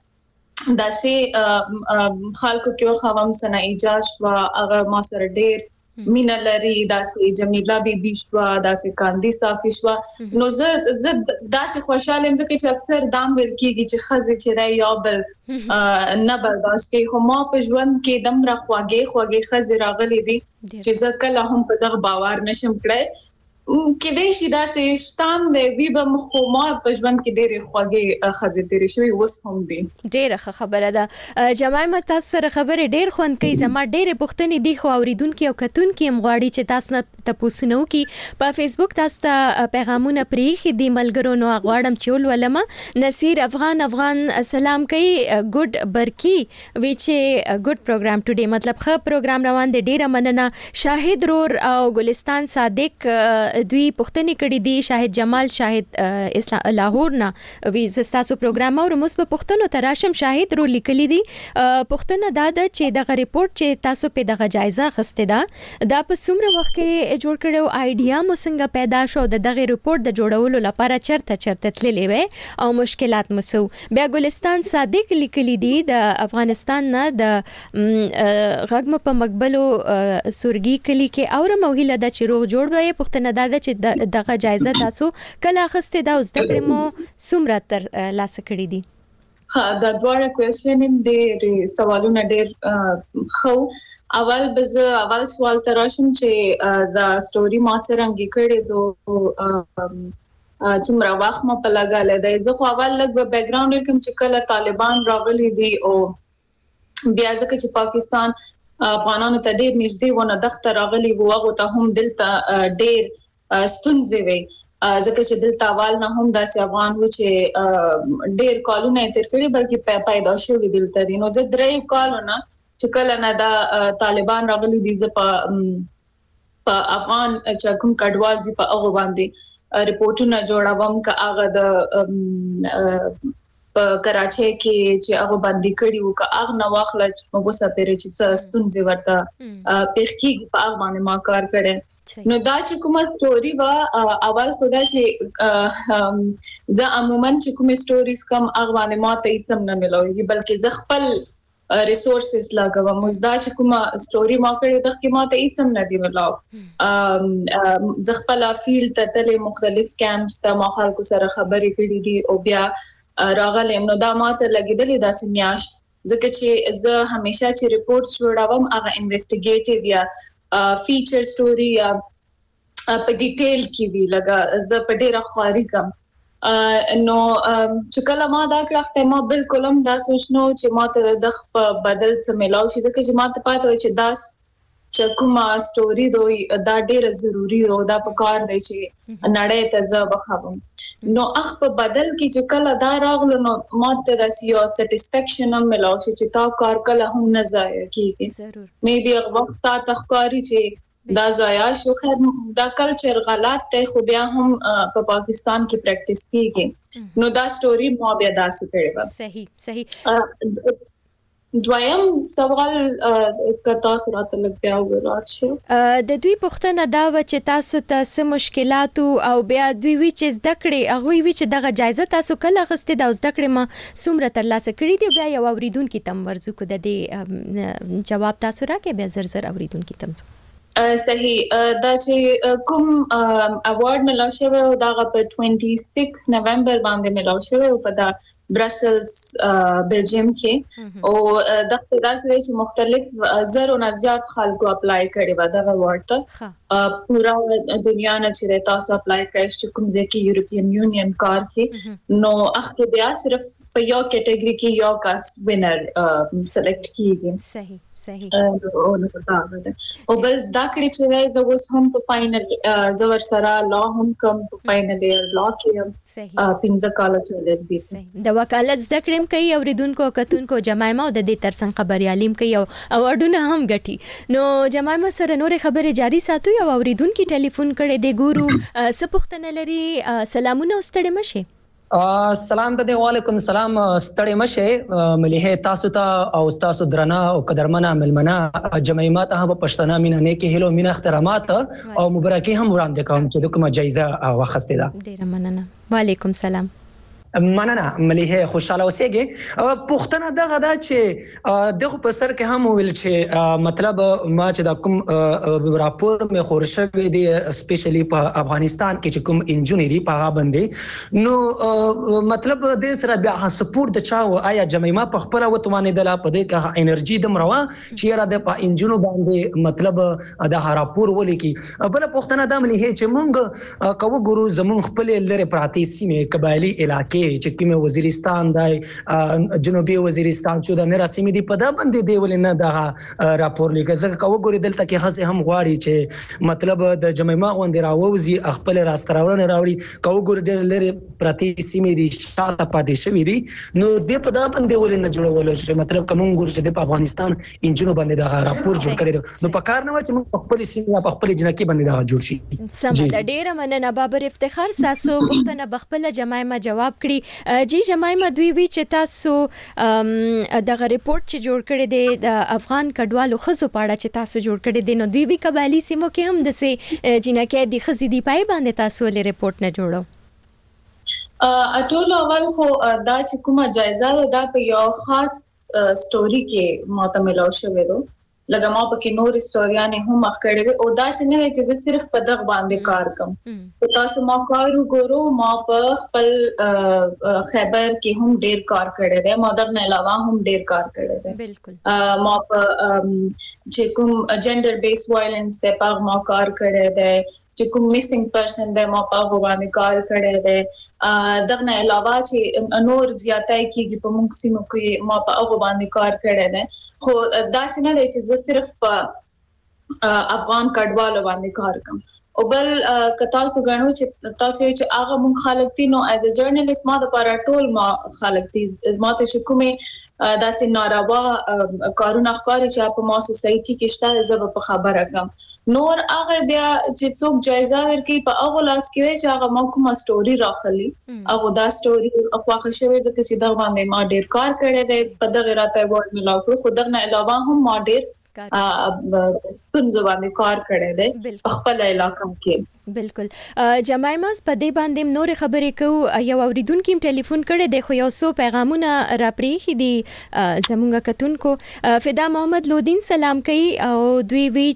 داسې خلکو کې خوام سنا ایجاز وا هغه ما سره ډیر مینا لري داسې جمیله بي بي شوا داسې کاندي صافي شوا نو زه زه داسې خوشاله یم چې اکثر دام ویل کیږي چې خزه چې راي یا بل نه برداشت کوي خو ما په ژوند کې دم را خواږي خواږي خزه راغلي دي چې زه کله هم په دغه باور نشم کړی کې دې شي داسې شتان دی وی به مخ ما په ژوند کې ډېر خواږي خزه تیرې شوی اوس هم دي ډېر خبره ده جماعه تاسو سره خبره ډېر خوند کوي زما ډېر پوښتنې دي خو اوریدونکو او کتونکو هم غواړي چې تاسو نه تاسو نو کې په فیسبوک تاسو ته پیغامونه پریخي دي ملګرو نو غواړم چې ولولم نصیر افغان افغان سلام کوي ګډ برکی وی چې ګډ پروګرام ټوډے مطلب ښه پروګرام روان دی ډېر مننه شاهد رور او ګلستان صادق دوی پښتني کړي دي شاهد جمال شاهد اسلام لاهور نه وی زستاسو پروګرام او موږ په پښتنو تراشم شاهد رو لیکلي دي پښتنه دا د چې دغه ریپورت چې تاسو په دغه جایزه غسته ده دا په څومره وخت کې جوړ کړو ایډیا مو څنګه پیدا شو د دغه ریپورت د جوړولو لپاره چرته چرته تللې وې او مشکلات مسو بیا ګلستان صادق لیکلي دي د افغانستان نه د غږم په مقبلو سورګي کلی کې اور موهله د چروغ جوړ وې پښتنه دا چې دغه جایزه تاسو کله اخسته دا اوس د پرمو سمره تر لاس کړی دي ها دا دواړه کوېسچن دې سوالونه ډېر خو اول بز اول سوال تراشم چې دا سټوري ما څنګه کړی دو څومره وخت ما په لګاله دی زه خو اول لګ په بیک ګراوند کوم چې کله طالبان راغلي دي او بیا ځکه چې پاکستان افغانانو ته ډېر نږدې ونه دغه راغلي وو هغه ته هم دلته ډېر ستونزې وي ځکه چې دلته اول نه هم داسې افغان و چې ډېر کالونه تیر کړي بلکې پیدا شوی دلته دي نو زه درې کالونه چې کله نه دا طالبان راغلي دي زه په په افغان چې کوم کډوال دي په هغه باندې ریپورتونه جوړوم که هغه د په کراچۍ کې چې هغه باندې کړي وو که هغه نو واخله موږ سپېره چې ستونزې ورته پېښکي په هغه باندې ما کار کړی نو دا چې کومه سټوري وا اول خدا چې زه عموما چې کومه سټوریز کم هغه باندې ما ته هیڅ نه ملوي بلکې زه خپل ریسورسز لاګوم مزدا چې کومه سټوري ما کړې د کې ما ته هیڅ نه دی ملاو زه خپل فیلډ ته تلې مختلف کیمپس ته ما خلکو سره خبرې کړې دي او بیا راغلم نو دا ماته لګیدلې داسې میاش ځکه چې زه همیشه چې ریپورټ جوړوم هغه انویسټیګیټیو یا فیچر سټوري یا په ډیټیل کې وی لګا زه په ډیره خاري کم نو چې کله ما دا کړه ما بالکل هم دا سوچنو چې ما ته د بدل څه ملاو شي ځکه چې ما ته پاتې وي چې دا چې کومه سټوري دوی دا ډیره ضروری او دا په کار دی چې نړۍ ته زه بخوم نو اخ په بدل کې چې کله دا راغلو نو ماته د سیو سټیسفیکشن هم ملاو شي چې تا کار کله هم نه ضایع کیږي ضرور مې بیا وخت تا تخکاری چې دا ضایع شو خیر دا کلچر غلط دی خو بیا هم په پاکستان کې پریکټیس کیږي نو دا سټوري مو بیا داسې کړی و صحیح صحیح دویم سوال کتا سره تلک بیا ورات شو د دوی پښتنه دا و چې تاسو ته څه مشکلات او بیا دوی وی چې زده کړې هغه وی چې دغه جایزه تاسو کله غسته د زده کړې ما سمره تر لاسه کړې دی بیا یو اوریدونکو تم ورزو کو د دې جواب تاسو راکې بیا زر زر اوریدونکو تم صحیح دا چې کوم اوارډ ملاو شوی او دا په छब्बीस نومبر باندې ملاو شوی او په دا برسلز بلجیم کې او د داسې چې مختلف زرو نه زیات خلکو اپلای کړي و دا ورته پورا دنیا نه چې تاسو اپلای کړئ چې کوم ځکه یورپین یونین کار کې نو اخته بیا صرف په یو کټګوري کې یو کس وینر سلیکټ کیږي صحیح صحیح او نو دا ده او بس دا کړي چې زه اوس هم په فائنل زور سره لا هم کوم په فائنل لا کې صحیح پنځه کال چولې دي د وکالت زده کړم کوي اوریدونکو کتونکو جمایمه د دې ترڅنګ خبريالیم کوي او اورډونه هم غټي نو جمایمه سره نور خبره جاری ساتو او اوریدونکو ټلیفون کړي دی ګورو سپختنه لري سلامونه واستړې مشه سلام ته وعلیکم السلام ستړې مشه مليحه تاسو ته او تاسو درنه او قدرمنه ملمنه جمعیمات هغه پښتنه مینه نه کې هلو مینه احترامات او مبارکي هم وړاندې کوم چې کومه جایزه واخسته ده ډیره مننه وعلیکم سلام مننه مليحه خوشاله اوسېږي پښتنه دغه دا چې دغه په سر کې هم ویل چې مطلب ما چې د کوم راپور مې خورشه دی سپیشلی په افغانستان کې چې کوم انجینری دی په هغه باندې نو مطلب د سره بیا سپورت د چا آیا جمعیمه په خپل وتوانې د لا په دې کې انرژي د مروا چې را د په انجینو باندې مطلب د راپور ولیکي بل پښتنه د مليحه چې مونږ کوو ګورو زمون خپل لری پراتی سیمه قبایلی علاقې چې کومه وزیرستان دی جنوبي وزیرستان چې د نراسمي دی په دا باندې دی ولنه دا راپور لیکه ځکه کوو ګوري دلته کې خاصه هم غواړي چې مطلب د جمعیمه غونډه راووزي خپل راستراونه راوړي کوو ګوري د لری پراتی سیمه دی شاته پاتې شوی دی نو د په دا باندې ولنه جوړول چې مطلب کوم ګور چې د افغانستان انجینو باندې دا راپور جوړ کړی نو په کار نه و چې موږ خپل سیمه په خپل جنکی باندې دا جوړ شي سم د ډیره مننه بابر افتخار ساسو پښتنه بخپله جمعیمه جواب کړی جی جمعیمه دوی وی چې تاسو دغه ریپورت چې جوړ کړی دی د افغان کډوالو خزو پاړه چې تاسو جوړ کړی دی نو دوی وی قبایلی سیمو کې هم د سه جنکه د خزې دی پای باندې تاسو له ریپورت نه جوړو اټول اول خو دا چې کومه جایزه ده په یو خاص سټوري کې معتمل شوی دی لکه ما په کې نور استوریانه هم مخ کړې او دا څنګه چې زه صرف په دغه باندې کار کوم په تاسو ما کار وګورو ما په خپل خیبر کې هم ډیر کار کړی دی ما دغه نه علاوه هم ډیر کار کړی دی بالکل ما په چې کوم جندر بیس وایلنس ته په ما کار کړی دی چې کوم میسنګ پرسن دی ما په باندې کار کړی دی دغه نه علاوه چې نور زیاتای کېږي په موږ سیمو کې ما په هغه باندې کار کړی دی خو دا څنګه دی چې صرف په افغان کډوالو باندې کار کوم او بل کتا سو غنو چې تاسو چې هغه مون خلک دي نو ایز ا جرنالست ما د پاره ټول ما خلک دي ما ته چې کومه داسې ناروا کارونه ښکاري چې په ما سوسايټي کې شته زه په خبره کوم نور هغه بیا چې څوک جایزه ورکړي په هغه لاس کې چې هغه ما کومه سټوري راخلي هغه دا سټوري افواخه شوی ځکه چې دا باندې ما ډیر کار کړی دی په دغه راته ورډ ملاو کړو خو دغه علاوه هم ما ډیر سپن زبانه کار کړی دی خپل علاقې کې بالکل جمایمه په دې باندې نور خبرې کو یو اوریدونکو ټلیفون کړي د خو یو سو پیغامونه را پریخي دي زمونږ کتونکو فدا محمد لودین سلام کوي او دوی وی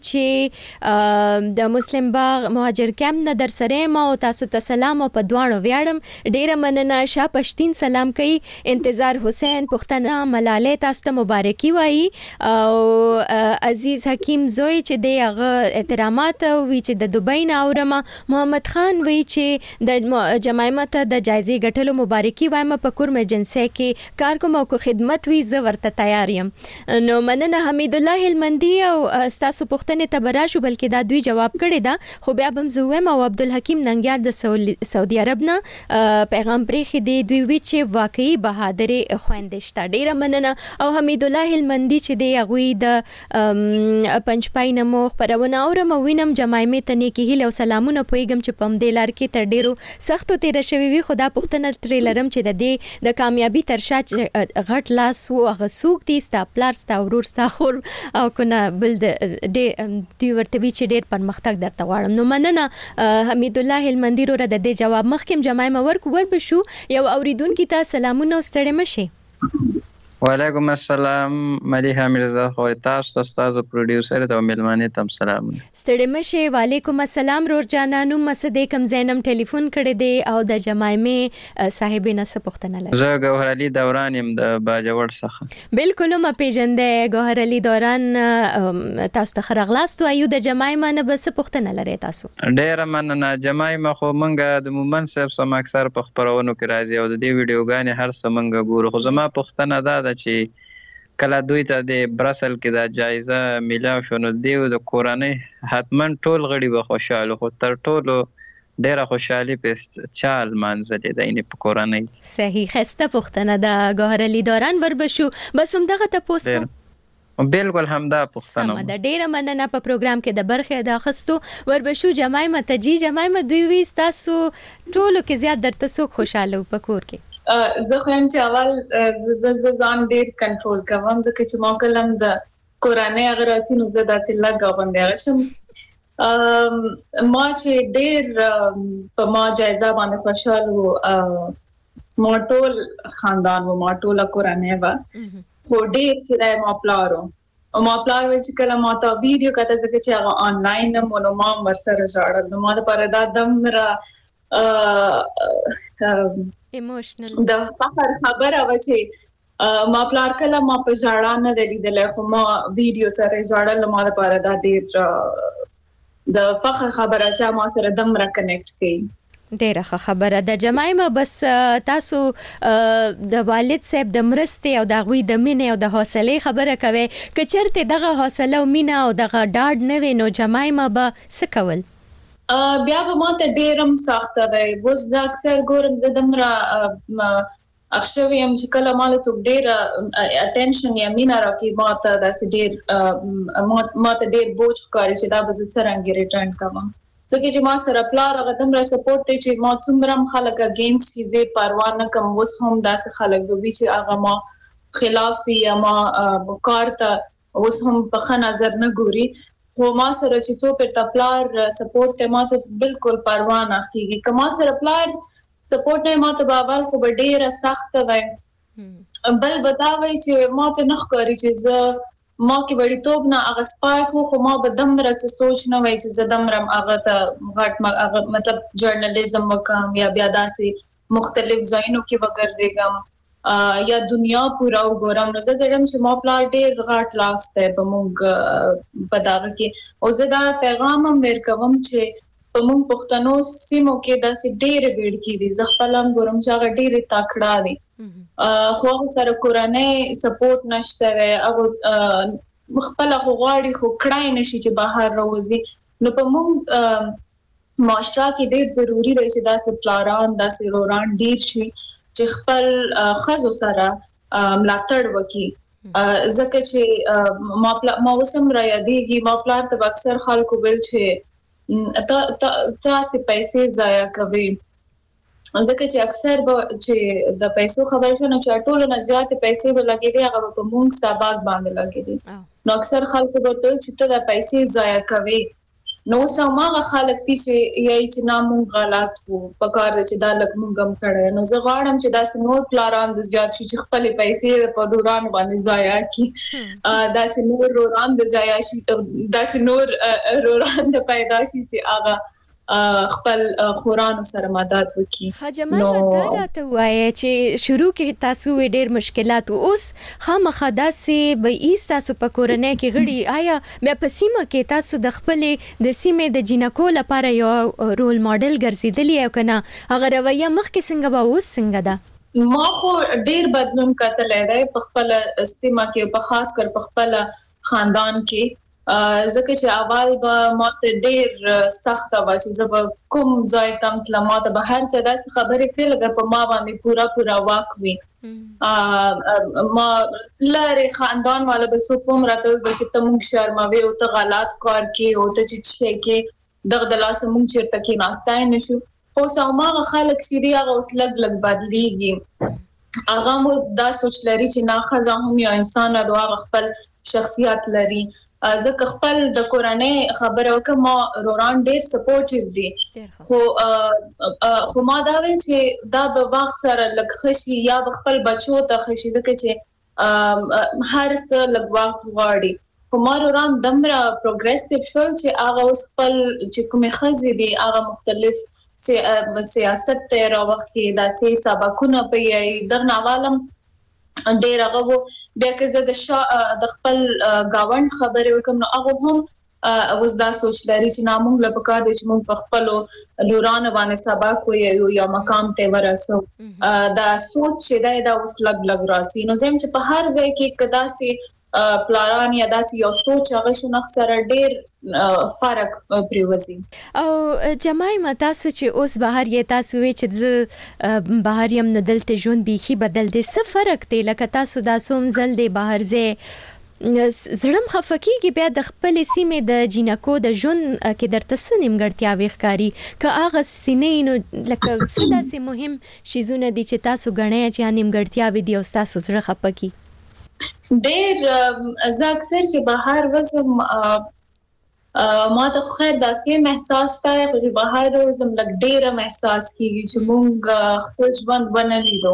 چې د مسلم باغ مهاجر کیمپ نه در سره ما او تاسو ته سلام او په دوانو ویاړم ډیره مننه شاه پښتين سلام کوي انتظار حسین پښتنه ملاله تاسو ته مبارکي وایي او عزیز حکیم زوی چې د هغه احترامات وی چې د دوبۍ نه اورم محمد خان وی چې د جمعیمه ته د جایزې ګټلو مبارکي وایم په کورم ایجنسی کې کار کوم او خدمت وی زه ورته تیار یم نو مننه حمید الله هلمندي او تاسو پښتنه ته براشو بلکې دا دوی جواب کړی دا خو بیا بم زویم او عبدالحکیم ننګیار د سعودي عرب نه پیغام پرېخي دی دوی وی چې واقعي بهادر خويندشت ډیره مننه او حمید الله هلمندي چې دی هغه د پنځپای نمو خبرونه اورم وینم جمعیمه ته نه کې هله سلام مونږ پویګم چې پم دې لار کې تر ډیرو سختو تیر شوی وي خدا پښتنه تریلرم چې د دې د کامیابی ترشا غټ لاس وو هغه سوق دي ستا پلار ستا ورور ستا خور او کنه بل د دې ورته وی چې ډیر پرمختګ درته غواړم نو مننه حمید الله هلمندي رو د دې جواب مخکم جمعیمه ورک ور بشو یو اوریدونکو ته سلامونه ستړي مشه وعلیکم السلام ملیحه مرزا خو تاسو تاسو پروډوسر ته ملمانه تم سلام ستړي مشه وعلیکم السلام رور جانانو مسد کم زینم ټلیفون کړی دی او د جمایمه صاحب نه سپختنه لري زه ګوهر علي دوران يم د باجوړ څخه بالکل ما پیژندې ګوهر علي دوران تاسو ته خرغلاست او د جمایمه نه بس پختنه لري تاسو ډیر مننه جمایمه خو مونږه د مومن صاحب سم اکثر په خبرونو کې راځي او د دې ویډیوګانې هر څه مونږ ګورو خو زما پختنه ده چې کله دوی ته د برسل کې دا جایزه ملاو شو نو دیو د کورنۍ حتمن ټول غړي به خوشاله خو تر ټولو ډیره خوشحالي په چال منځلې ده این په کورنۍ صحیح خسته پختنه ده ګوهر علي دوران وربشو بس هم دغه تاسو بالکل همدا پښتنه سم ده ډیره مننه په پروګرام کې د برخه د اخستو وربشو جمای متجی جمای م دوی وي تاسو ټولو کې زیات درته سو خوشاله پکور کې زه خو هم چې اول ز ځان ډیر کنټرول کوم ځکه چې ما کلم د قرآني اگر اسینو زه داسې لګا باندې راشم ما چې ډیر په ما جایزه باندې خوشاله ما ټول خاندان و ما ټول قرآني و خو ډیر چې ما پلارو او ما پلار چې کله ما تا ویډیو کته ځکه چې هغه آنلاین مونږ ما ورسره ژړل نو ما لپاره دا دم را ایموشنل د فخر خبره و چې ما پلار کله ما په ژړا نه لیدل خو ما ویډیو سره ژړل ما لپاره دا ډیر د فخر خبره چې ما سره دم را کنیکټ کړي ډیره خبره د جمایمه بس تاسو د والد صاحب د مرستې او د غوي د مینې او د حوصله خبره کوي کچرته دغه حوصله او مینه او دغه ډاډ نه وینو جمایمه به څه کول بیا به ما ته ډیرم سخته وي وز زه اکثر ګورم زه دمره اخشوي هم چې کله مال څوک ډیر اټینشن یا مینا راکې ما ته داسې ډیر ما ته ډیر بوج ښکاري چې دا به زه څرنګه ریټرن کوم ځکه چې ما سره پلار هغه دمره سپورټ دی چې ما څومره خلک اگینست شي پروا نه کوم وس هم داسې خلک به چې هغه ما خلاف یا ما کار ته وس هم په ښه نظر نه ګوري خو ما سره چې څو پر تپلار سپورټ ته ما ته بالکل پروا نه کیږي کما سره پلار سپورټ نه ما ته بابل خو ډیره سخت وای بل بتاوي چې ما ته نخ کوي چې ز ما کې وړي توپ نه هغه سپارک خو ما به دم راځي سوچ نه وای چې ز دم رم هغه ته غټ مطلب جرنالیزم وکم یا بیا داسې مختلف ځایونو کې وګرځېګم یا دنیا پورا وګورم نو زه ګرم چې ما پلان ډېر غاټ لاس ته په موږ بداغه کې او زه دا پیغام هم ورکوم چې په موږ پښتنو سیمو کې داسې ډېر ویډ کې دي زه خپل هم ګورم چې هغه ډېر تاکړه دي خو سره قرآني سپورټ نشته او خپل خو غواړي خو کړای نشي چې بهر راوځي نو په موږ معاشره کې ډېر ضروری دی چې داسې پلاران داسې روران ډېر شي چې خپل خزو سره ملاتړ وکړي ځکه چې ما ما وسم را یادېږي ما پلار ته اکثر خلکو ویل چې تا تاسو پیسې ضایع کوي ځکه چې اکثر چې د پیسو خبر شونه چې ټولو نه زیات پیسې به لګېدي هغه په مونږ سبق باندې لګېدي نو اکثر خلکو ورته چې ته د پیسې ضایع کوي نو سماغه خلک دي چې یای چې نامون غلط وو په کار چې دا لګ مونږم کړه نو زه غواړم چې دا سنور پلان د زیات شي چې خپل پیسې په دوران باندې ضایع کی دا سنور روران د ضایع شي دا سنور روران د پیدا شي چې هغه خپل خوران سره مدد وکي حجمه دا ته وایي چې شروع کې تاسو ډېر مشکلات اوس خامخا داسې به ایست تاسو په کورنۍ کې غړي آیا مې په سیمه کې تاسو د خپل د سیمې د جینکو لپاره یو رول ماډل ګرځیدلی او کنه هغه رویه مخکې څنګه به اوس څنګه ده ما خو ډېر بدلون کتلې ده په خپل سیمه کې په خاص کر په خپل خاندان کې ځکه چې اول به ماته ډېر سخت و چې زه به کوم ځای تم تل ماته به هر څه داسې خبرې کړې لکه په ما باندې پورا پورا واک وي ما لاره خاندان والا به سو کوم راته چې ته مونږ شرموي او ته غلط کار کوي او ته چې شي کې دغه د لاس مونږ چیرته کې ناستای نشو خو سماغه خلک چې دی هغه اوس لګ لګ بدليږي هغه مو دا سوچ لري چې نه خزه هم یو انسان د هغه خپل شخصیت لري ځکه خپل د قرآني خبره وکم روران ډېر سپورټیو دي خو خو ما دا وی چې دا به وخت سره لکه خشي یا خپل بچو ته خشي ځکه چې هر څه لږ وخت غواړي. کوماروران دمره پروګریسیو شول چې هغه اوس خپل چې کومې خزې دي هغه مختلف سیاست ته راوخي داسې سبقونه په دغه عوالم ډیر هغه بیا که زه د د خپل گاوند خبرې وکم نو هغه هم اوس دا سوچ لري چې نامونږ له پکار دي چې موږ په خپل لورانه باندې سبق وي یا مقام ته ورسو دا سوچ چې دا د اوس لګ لګ راځي نو زم چې په هر ځای کې کدا سي پلان یا داسې یو سوچ هغه شنو اکثر ډیر فرق پریوزي. او جماعي تاسو چې اوس بهر یې تاسو وی چې بهر يم نه دلته ژوند بيخي بدل دي څه فرق دی لکه تاسو دا سوم زل دی بهر زه زړم خفقيږي بیا د خپل سیمې د جینکو د ژوند کې درته سنیم ګړتیا وښکاری که هغه سینې نو لکه څه داسې مهم شیزونه دي چې تاسو غنئ چې انیم ګړتیا وي دی او تاسو زړه خفقي ډېر زه اکثر چې بهر وزم ما ته خیر داسې محساس تا چې بهر وزم لګ ډېر محساس کیږي چې مونږ خپل ژوند بنلیدو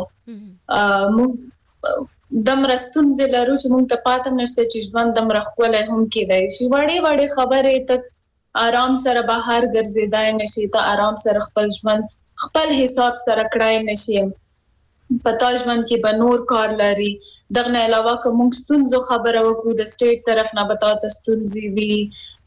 مونږ دم رستون زلرو چې مونږ ته پاتم نشته چې ژوند دم رخولای هم کېدای شي وړې وړې خبرې ته آرام سره بهر ګرځیدای نشي ته آرام سره خپل ژوند خپل حساب سره کړای نشي پتا ژوند کې به نور کار لري دغه نه علاوه کوم ستونزو خبره وکړو د سټیټ طرف نه بتا ته ستونزي وي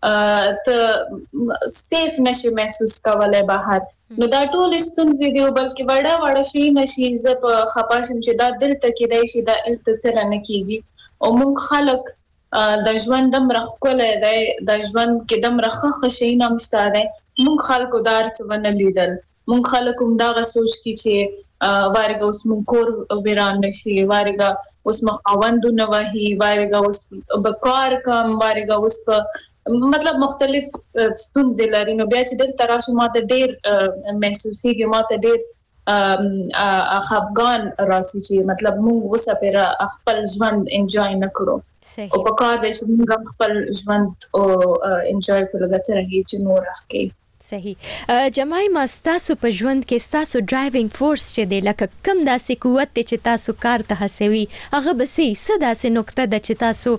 ته سیف نشي محسوس کولای بهر نو دا ټول ستونزې دی بلکې وړه وړه شي نشي ز په خپاشم چې دا دل ته کې دی شي دا التڅره نه کیږي او موږ خلک د ژوند دم رخ کولای دی د ژوند کې دم رخه خشي نه مشته دی موږ خلکو دار څه ونه لیدل موږ خلک هم دا سوچ کی چې وارګه اوس مونږ کور ویران نشي وارګه اوس مخاوندو نه وهي وارګه اوس بکار کم وارګه اوس مطلب مختلف ستونزې لري نو بیا چې دلته راشي ماته ډېر محسوسيږي ماته ډېر افغان راسي چې مطلب مونږ وسه پر خپل ژوند انجوای نکړو او په کار د چې مونږ خپل ژوند او انجوای کړو د څنګه چې نور راکې صحیح جماعي مستاسو په ژوند کې ستاسو ډرایوینګ فورس چې دی لکه کم داسې قوت چې تاسو کار ته هڅوي هغه به سي صدا سه نقطه د چې تاسو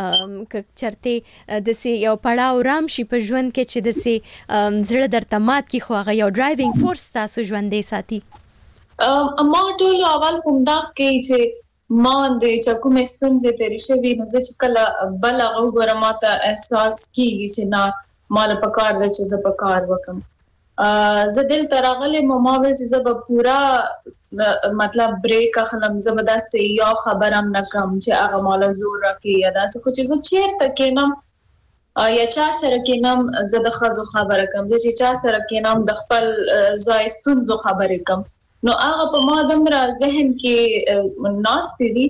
چرته د سي یو پړاو رام شي په ژوند کې چې د سي زړه درته مات کی خو هغه یو ډرایوینګ فورس تاسو ژوندې ساتي ما ټول اول کوم دا کې چې ما د چکو مستونزه تیرې شوی نو چې کله بل هغه ګره ماته احساس کیږي چې نه مال پکار د چې ز پکار وکم ز دل ترغله مو ول چې ز پورا مطلب بریک اخلم زبدا سي یو خبرم نکم چې هغه مال زور راکې یا دا څه چې ز چیر تکینم یا چا سره کینم ز د خزو خبره کم چې چا سره کینم د خپل زایستون زو خبره کم نو هغه په ما دمره ذهن کې ناس دي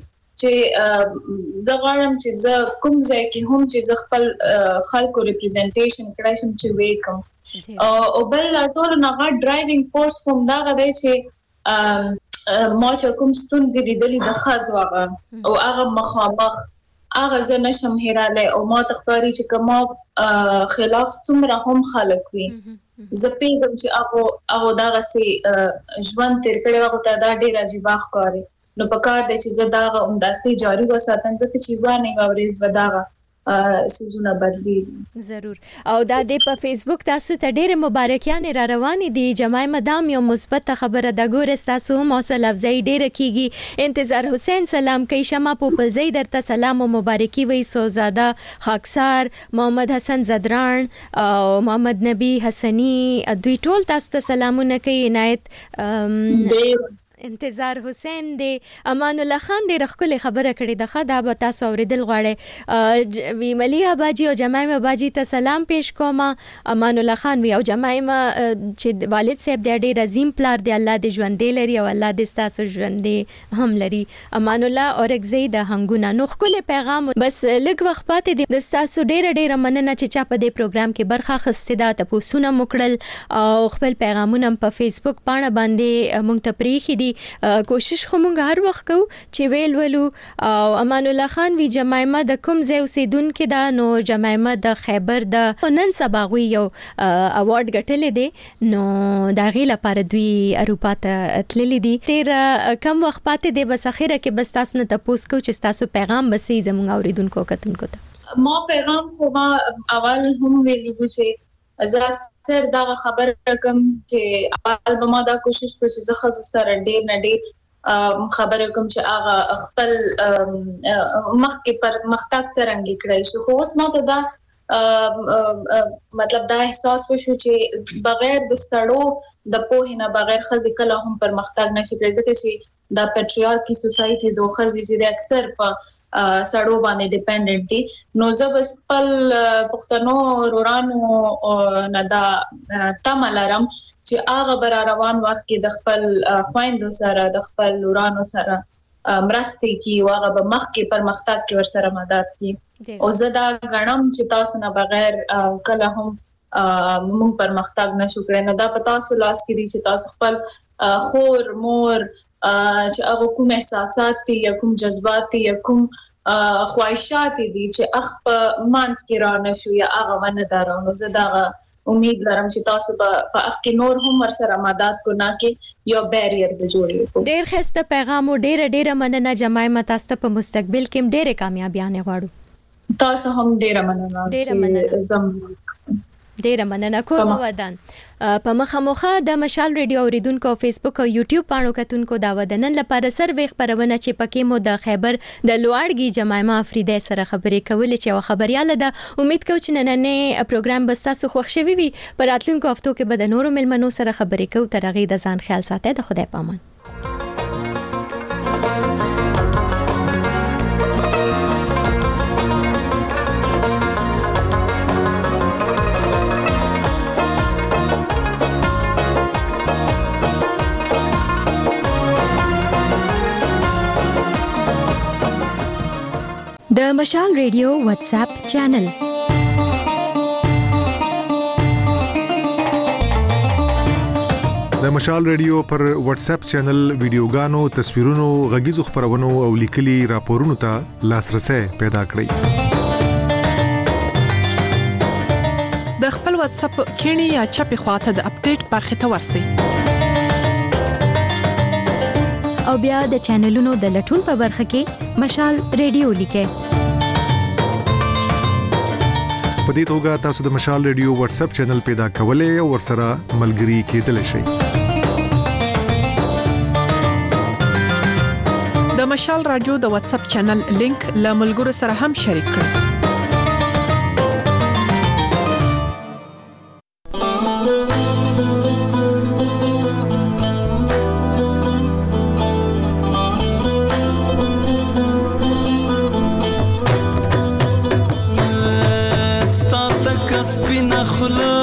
چې زغړم چې ز کوم ځای کې هم چې خپل خلکو ریپرزنټیشن کړای شم چې وکم او بل ټول نه ډرایوینګ فورس کوم دا غوډي چې ما چې کوم ستونزې لیدلې د خاص واغه او هغه مخامخ هغه زه نشم هیراله او ما تخکاری چې کما خلاف څومره هم خلک وي زه پیغام چې هغه هغه دا غسي ژوند تیر کړي هغه ته دا ډیر عجیب ښکاري نو پکار د چې زداغه اومداسي جاری وساتم ځکه چې وانه غوړیز وداغه سيزونه بدلی ضرور او دا د په فیسبوک تاسو ته ډېر مبارکیان را روان دي جماعي مدام یو مثبت خبره د ګور تاسو موصل افزای ډېر کیږي انتظار حسین سلام کوي شمه په زید درته سلام او مبارکي وي سوزاده خاکسار محمد حسن زدران او محمد نبی حسنی دوی ټول تاسو ته سلامونه کوي عنایت انتظار حسین دی امان الله خان ډېر خپل خبره کړې ده خدا به تاسو اوریدل غواړي وی مليها باجی او جماعي باجی ته سلام پیش کوم امان الله خان وی او جماعي چې والد صاحب د ډېر عظیم پلار دی الله دې ژوندې لري او الله دې تاسو ژوندې هم لري امان الله اور زید هنګونه نو خپل پیغام بس لږ وخت پاتې دی د تاسو ډېر ډېر مننه چې چا په دې پروګرام کې برخه اخیستې ده تاسو نه مکړل او خپل پیغامونه په فیسبوک باندې مونږ ته پریخي دي کوشش خو مونږ هر وخت کوو چې ویل ولو او امان الله خان وی جمایمه د کوم ځای اوسیدونکو دا نو جمایمه د خیبر د نن سبا غوي یو اوارډ ګټلې دي نو دا غي لپاره دوی اروپا ته تللې دي ډېر کم وخت پاتې دی بس اخیره کې بس تاسو نه تاسو کو چې تاسو پیغام بسې زموږ اوریدونکو کتونکو ته ما پیغام خو ما اول هم ویلو چې زه اکثر دا خبر کوم چې اول به ما دا کوشش کوم چې زه خاص سره ډېر نه ډېر خبره کوم چې هغه خپل مخ کې پر مختګ څرنګه کړی شو خو اوس ما ته دا مطلب دا احساس وشو چې بغیر د سړو د پوهې نه بغیر خزي کله هم پر مختګ نشي کېږي ځکه چې دا پټریارکی سوسايټي د خزي چې اکثر په سړو باندې ډیپندنت دي نو زه بس خپل پښتنو رورانو نه دا تملرم چې هغه بر روان وخت کې د خپل خويندو سره د خپل رورانو سره مرستي کی واغه به مخ کې پر مختګ کې ور سره مدد کی او زه دا غنم چې تاسو نه بغیر کله هم مونږ پر مختګ نشو کړی نو دا پتا سو لاس کې دي چې تاسو خپل خور مور چې هغه کوم احساسات دي یا کوم جذبات دي یا کوم خواهشات دي چې اخ په مانس کې را نشو یا هغه ونه درانو زه دا امید لرم چې تاسو په اخ کې نور هم ور سره مدد کو نه کې یو بیریر به جوړي ډېر خسته پیغام او ډېر ډېر مننه جمایمه تاسو په مستقبل کې ډېر کامیابیانه غواړو تاسو هم ډېر مننه ډېر مننه زم ډیره مننه کوم ودان په مخامخه د مشال ریډیو اوریدونکو او فیسبوک او یوټیوب پاڼو کتونکو دا ودنن لپاره سروې خبرونه چې پکې مو د خیبر د لوړګي جمایمه افریدی سره خبرې کولې چې خبرياله ده امید کوم چې نننې پروګرام به تاسو خوښ شوي وي پر راتلونکو هفتو کې به د نورو ملمنو سره خبرې کوو تر هغه د ځان خیال ساتئ د خدای پامان د مشال ریډیو واتس اپ چینل د مشال ریډیو پر واتس اپ چینل ویډیوګانو تصویرونو غږیزو خبرونو او لیکلي راپورونو ته لاسرسي پیدا کړئ د خپل واتس اپ کینی یا چپی خواته د اپډیټ برخه ته ورسئ او بیا د چینلونو د لټون په برخه کې مشال ریډیو لیکه په دې توګه تاسو د مشال ریډیو واتس اپ چینل پیدا کولای او ورسره ملګري کېدلی شئ د مشال رادیو د واتس اپ چینل لینک له ملګرو سره هم شریک کړئ سپینا خلا